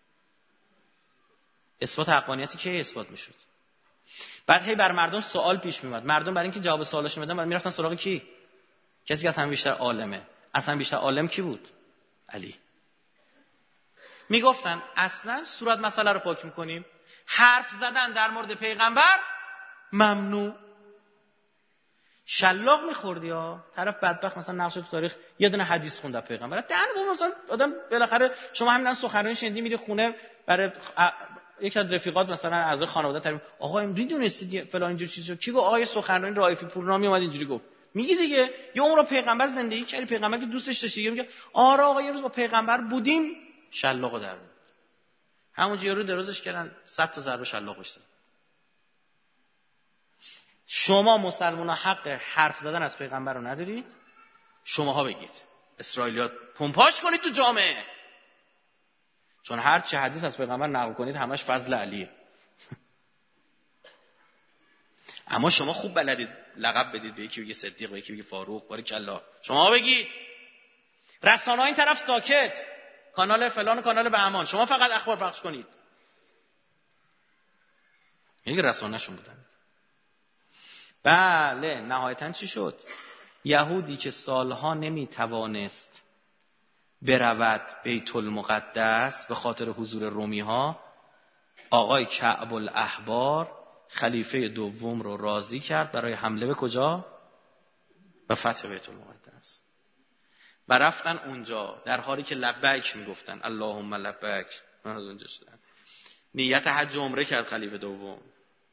اثبات حقانیتی کی اثبات میشد؟ بعد هی بر مردم سوال پیش میومد، مردم برای اینکه جواب سوالش میدادن بعد میرفتن سراغ کی؟ کسی که از همه بیشتر عالمه. اصلا بیشتر عالم کی بود؟ علی. میگفتن اصلا صورت مسئله رو پاک میکنیم، حرف زدن در مورد پیغمبر ممنوع. شلاق میخوردی ها، طرف بدبخت مثلا نقش تو تاریخ یه دونه حدیث خونده پیغمبر، دهن مثلا آدم بالاخره شما همین سخنرانی شنیدی میری خونه برای یک از رفیقات مثلا اعضای خانواده تعریف، آقا میدونستید فلان اینجور چیزا کی گفت؟ آقای سخنرانی رائفی پورنامی اومد اینجوری گفت. میگی دیگه یه عمر پیغمبر زندگی کردی، پیغمبر که دوستش داشتی، میگه آره آقا یه روز با پیغمبر بودیم، شلاقو در بود. همون یارو درازش کردن 100 تا ضربه شلاق بشد. شما مسلمان‌ها حق حرف زدن از پیغمبر رو ندارید، شماها بگید، اسرائیلیات پمپاژ کنید تو جامعه، چون هر چه حدیث از پیغمبر نقل کنید همش فضل علیه. اما شما خوب بلدید لقب بدید، به یکی بگی صدیق، به یکی بگی فاروق، باریکالله. شما بگید. رسانه‌ها این طرف ساکت، کانال فلان و کانال بهمان، شما فقط اخبار پخش کنید. این رسانه‌شون بودن. بله، نهایتاً چی شد؟ یهودی که سالها نمیتوانست برود بیت المقدس به خاطر حضور رومی‌ها، آقای کعب الاحبار خلیفه دوم رو راضی کرد برای حمله به کجا؟ به فتح بیت المقدس. و رفتن اونجا در حالی که لبیک میگفتن، اللهم لبیک. من از اونجا شدن. نیت حج و عمره کرد خلیفه دوم.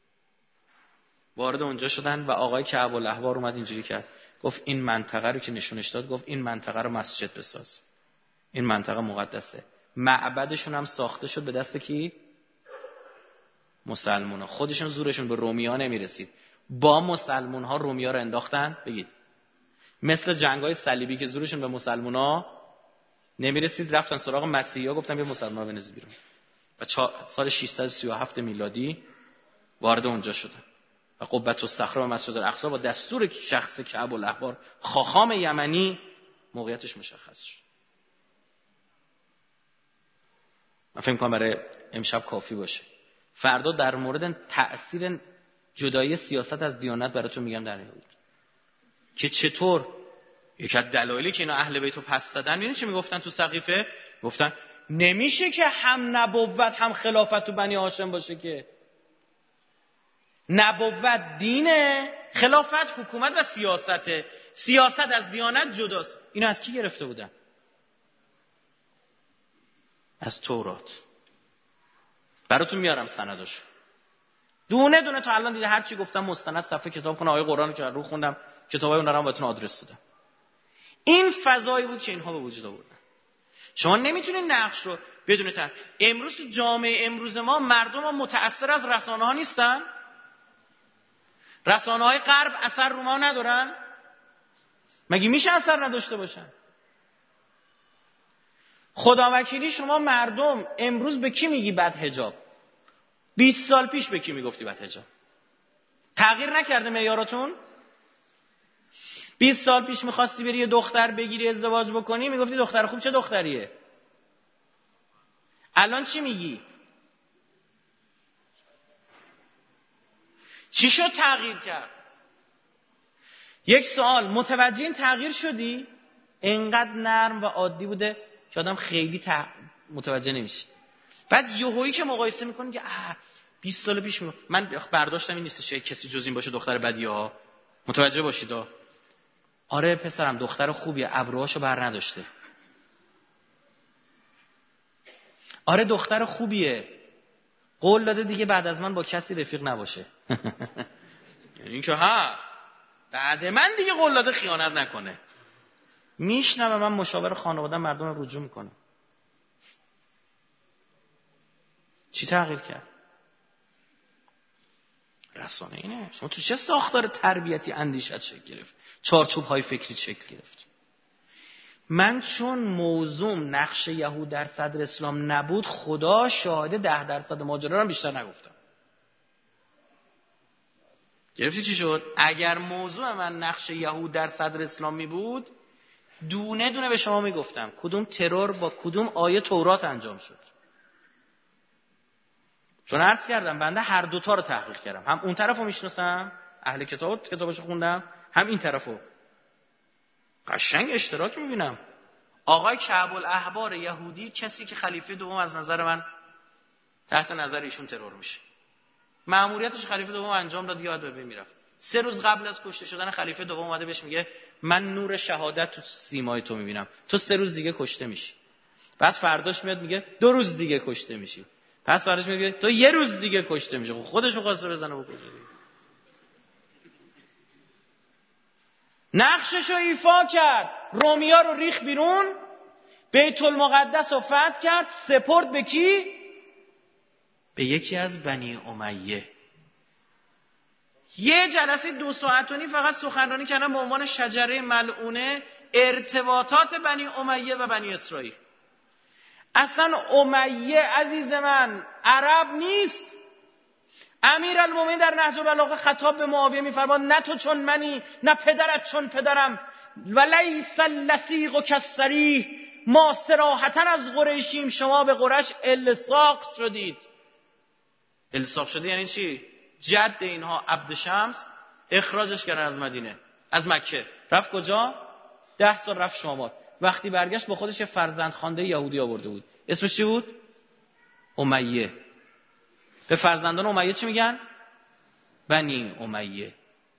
وارد اونجا شدن و آقای کعب الاحبار اومد اینجوری کرد، گفت این منطقه رو که نشونش داد، گفت این منطقه رو مسجد بساز، این منطقه مقدسه. معبدشون هم ساخته شد به دست کی؟ مسلمونا. خودشون زورشون به رومی‌ها نمیرسید، با مسلمان‌ها رومی‌ها رو انداختن. بگید مثل جنگ‌های صلیبی که زورشون به مسلمان‌ها نمیرسید، رفتن سراغ مسیحی‌ها، گفتن بیا مسلمان‌ها بنزید بیرون. و سال 637 میلادی وارد اونجا شدن و قبة الصخره و مسجد الاقصی با دستور شخص کعب الاحبار خاخام یمنی موقعیتش مشخص شد. من فکر می‌کنم برای امشب کافی باشه. فردا در مورد تأثیر جدایی سیاست از دیانت براتون میگم در یهود، که چطور یکی از دلایلی که اینا اهل بیت رو پس دادن، می‌بینید چی میگفتن تو سقیفه؟ گفتن نمیشه که هم نبوت هم خلافت تو بنی هاشم باشه، که نبوت دینه، خلافت حکومت و سیاسته، سیاست از دیانت جداست. اینا از کی گرفته بودن؟ از تورات. براتون میارم سنداشو دونه دونه، تا الان دیده هر چی گفتم مستند صفحه کتابخونه آیه قرآن که رو خوندم، کتابای اونها رو بهتون آدرس دادم. این فضایی بود که اینها به وجود آوردن. شما نمیتونید نقش رو بدون امروز تو جامعه امروز ما مردم ها متأثر از رسانه‌ها نیستن؟ رسانه‌های غرب اثر رو ما ندارن؟ مگه میشه اثر نداشته باشن؟ خداوکیلی شما مردم امروز به کی میگی بد حجاب؟ 20 سال پیش به کی میگفتی بد حجاب؟ تغییر نکرده معیاراتون؟ 20 سال پیش میخواستی بری یه دختر بگیری ازدواج بکنی، میگفتی دختر خوب چه دختریه؟ الان چی میگی؟ چی شد تغییر کرد؟ یک سوال، متوجه این تغییر شدی؟ انقدر نرم و عادی بوده که آدم خیلی متوجه نمیشه. بعد یهویی که مقایسه میکنی که 20 سال پیش من برداشتم این نیستش کسی جز این باشه دختر بدیه ها. متوجه باشید ها. آره پسرم دختر خوبیه، ابروهاشو بر نداشته. آره دختر خوبیه، قول داده دیگه بعد از من با کسی رفیق نباشه. یعنی این که بعد من دیگه قول داده خیانت نکنه. میشنوه من مشاور خانواده مردم رو رجوع میکنه. چی تغییر کرد؟ رسانه اینه. شما تو چه ساختار تربیتی اندیشت شکل گرفت؟ چارچوب های فکری شکل گرفت. من چون موضوع نقش یهود در صدر اسلام نبود، خدا شاهد 10% ماجرا رو بیشتر نگفتم. گرفتی چی شد؟ اگر موضوع من نقش یهود در صدر اسلام می بود، دونه دونه به شما میگفتم کدوم ترور با کدوم آیه تورات انجام شد. چون عرض کردم بنده هر دوتا رو تحقیق کردم، هم اون طرفو میشناسم، اهل کتابشو خوندم، هم این طرفو. قشنگ اشتراک میبینم. آقای کعب الاحبار یهودی، کسی که خلیفه دوم از نظر من تحت نظر ایشون ترور میشه، مأموریتش خلیفه دوم انجام داد، یاد به میرفت. 3 روز قبل از کشته شدن خلیفه دوم اومده بهش میگه من نور شهادت تو سیمای تو میبینم، تو 3 روز دیگه کشته میشی. بعد فرداش میاد میگه 2 روز دیگه کشته میشی. پس فرداش میگه تو 1 روز دیگه کشته میشی. خودش رو خواسته بزنه بکشه. نقشش رو ایفا کرد، رومیا رو ریخ بیرون، بیت المقدس رو فتح کرد، سپرد به کی؟ به یکی از بنی امیه. یه جلسه 2 ساعت و نیم فقط سخنرانی کردن به عنوان شجره ملعونه، ارتباطات بنی امیه و بنی اسرائیل. اصلا امیه عزیز من عرب نیست. امیرالمومنین در نهج البلاغه خطاب به معاویه میفرماد نه تو چون منی نه پدرت چون پدرم، ولیس اللصیق کالصریح، ما صراحتا از قریشیم، شما به قریش الساق شدید. الساق شدید یعنی چی؟ جد اینها عبد شمس اخراجش کردن از مدینه، از مکه. رفت کجا؟ 10 سال رفت شامات. وقتی برگشت با خودش فرزند خوانده یهودی آورده بود. اسمش چی بود؟ امیه. به فرزندان امیه چی میگن؟ بنی امیه.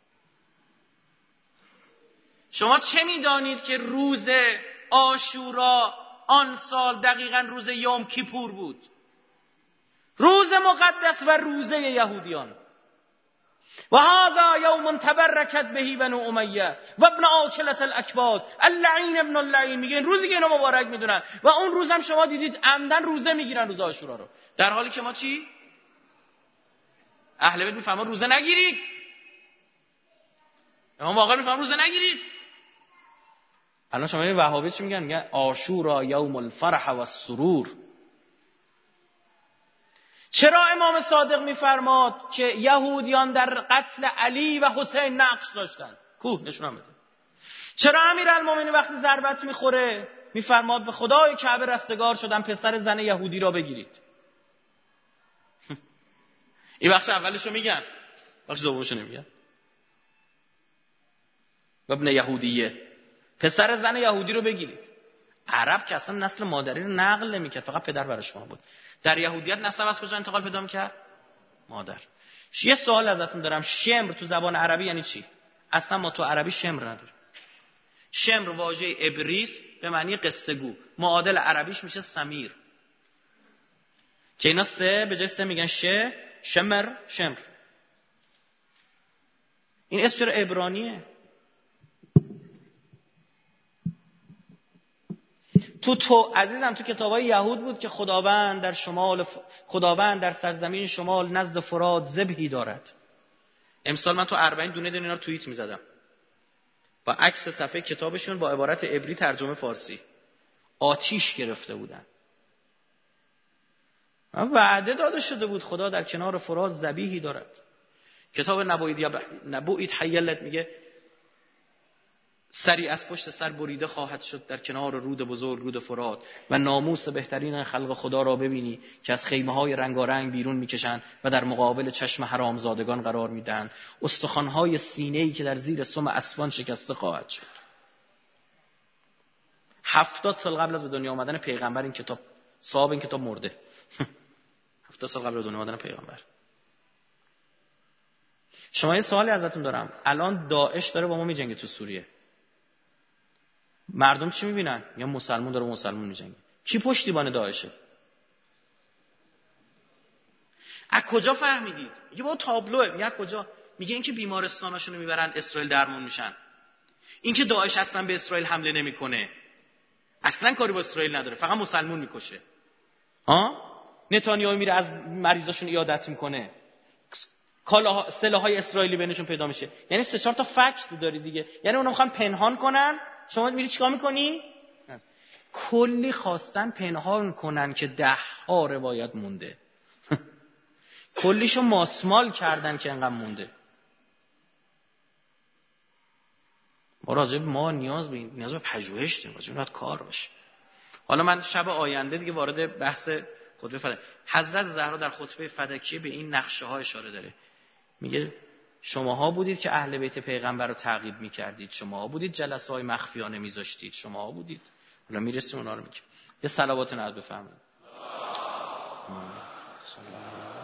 شما چه میدانید که روز عاشورا آن سال دقیقاً روز یوم کیپور بود، روز مقدس و روزه یهودیان. و هذا یوم تبرکت بهی بنو امیه و ابن عاچلة الاکباد اللعین ابن اللعین. میگه این روزی که اینا مبارک میدونن و اون روز هم شما دیدید عمدن روزه میگیرن، روز عاشورا رو، در حالی که ما چی؟ اهل بیت میفهمن روزه نگیرید. امام باقر میفهمن روزه نگیرید. الان شما این وهابی چی میگن؟ میگن عاشورا یوم الفرح و السرور. چرا امام صادق میفرماد که یهودیان در قتل علی و حسین نقش داشتن؟ کوه نشونم بده. چرا امیرالمومنین وقتی ضربت میخوره میفرماد به خدای کعبه رستگار شدم پسر زن یهودی را بگیرید؟ این بخش اولشو میگن، بخش دومشو نمیگن. و ابن یهودیه، پسر زن یهودی رو بگیرید. عرب که اصلا نسل مادری رو نقل نمیکرد، فقط پدر برش ما بود. در یهودیت نسب از کجا انتقال پیدا میکرد؟ مادر. یه سوال ازتون دارم، شمر تو زبان عربی یعنی چی؟ اصلا ما تو عربی شمر نداریم. شمر واژه عبریست به معنی قصه گو، معادل عربیش میشه سمیر، که اینا سه به جای سه میگن شمر. این اسم چرا عبرانیه؟ تو عزیزم تو کتابای یهود بود که خداوند در سرزمین شمال نزد فرات ذبحی دارد. امسال من تو 40 دونه اینا رو توییت میزدم با عکس صفحه کتابشون با عبارت عبری ترجمه فارسی. آتیش گرفته بودن. وعده داده شده بود خدا در کنار فرات ذبیحی دارد. کتاب نبوئید حیلت میگه سری از پشت سر بریده خواهد شد در کنار رود بزرگ، رود فرات، و ناموس بهترین خلق خدا را ببینی که از خیمه‌های رنگارنگ بیرون میکشند و در مقابل چشم حرامزادگان قرار میدن. استخوان‌های سینه‌ای که در زیر سم اسبان شکسته خواهد شد. 70 سال قبل از به دنیا آمدن پیغمبر این کتاب، صاحب این کتاب مرده. 70 سال قبل از دنیا آمدن پیغمبر. شما یه سوالی ازتون دارم، الان داعش داره با ما میجنگه تو سوریه. مردم چی میبینن؟ یا مسلمون داره مسلمون میجنگه. کی پشتیبان داعشه؟ از کجا فهمیدید؟ میگه با تابلوه. میگه از کجا؟ میگه اینکه بیمارستاناشونو میبرن اسرائیل درمون میشن. اینکه داعش اصلا به اسرائیل حمله نمیکنه. اصلا کاری با اسرائیل نداره، فقط مسلمون میکشه. نتانیاهو میره از مریضاشون عیادت میکنه. سلاح‌های اسرائیلی بینشون پیدا میشه. یعنی 3-4 تا فکت داری دیگه. یعنی اونا میخوان پنهان کنن، شما میری چیکار میکنی؟ کلی خواستن پنهان کنن که 10 ها روایت مونده. کلیشو ماسمال کردن که انقدر مونده. ما نیاز به پژوهش داریم، باید کار باشه. حالا من شب آینده دیگه وارد بحث خطبه فدکی. حضرت زهرا در خطبه فدکی به این نقشه ها اشاره داره. میگه شماها بودید که اهل بیت پیغمبر رو تعقیب می‌کردید، شماها بودید جلسه‌های مخفیانه می‌ذاشتید، شماها بودید. حالا میرسیم اونا رو میگیم. یه صلوات نعت بفرمایید.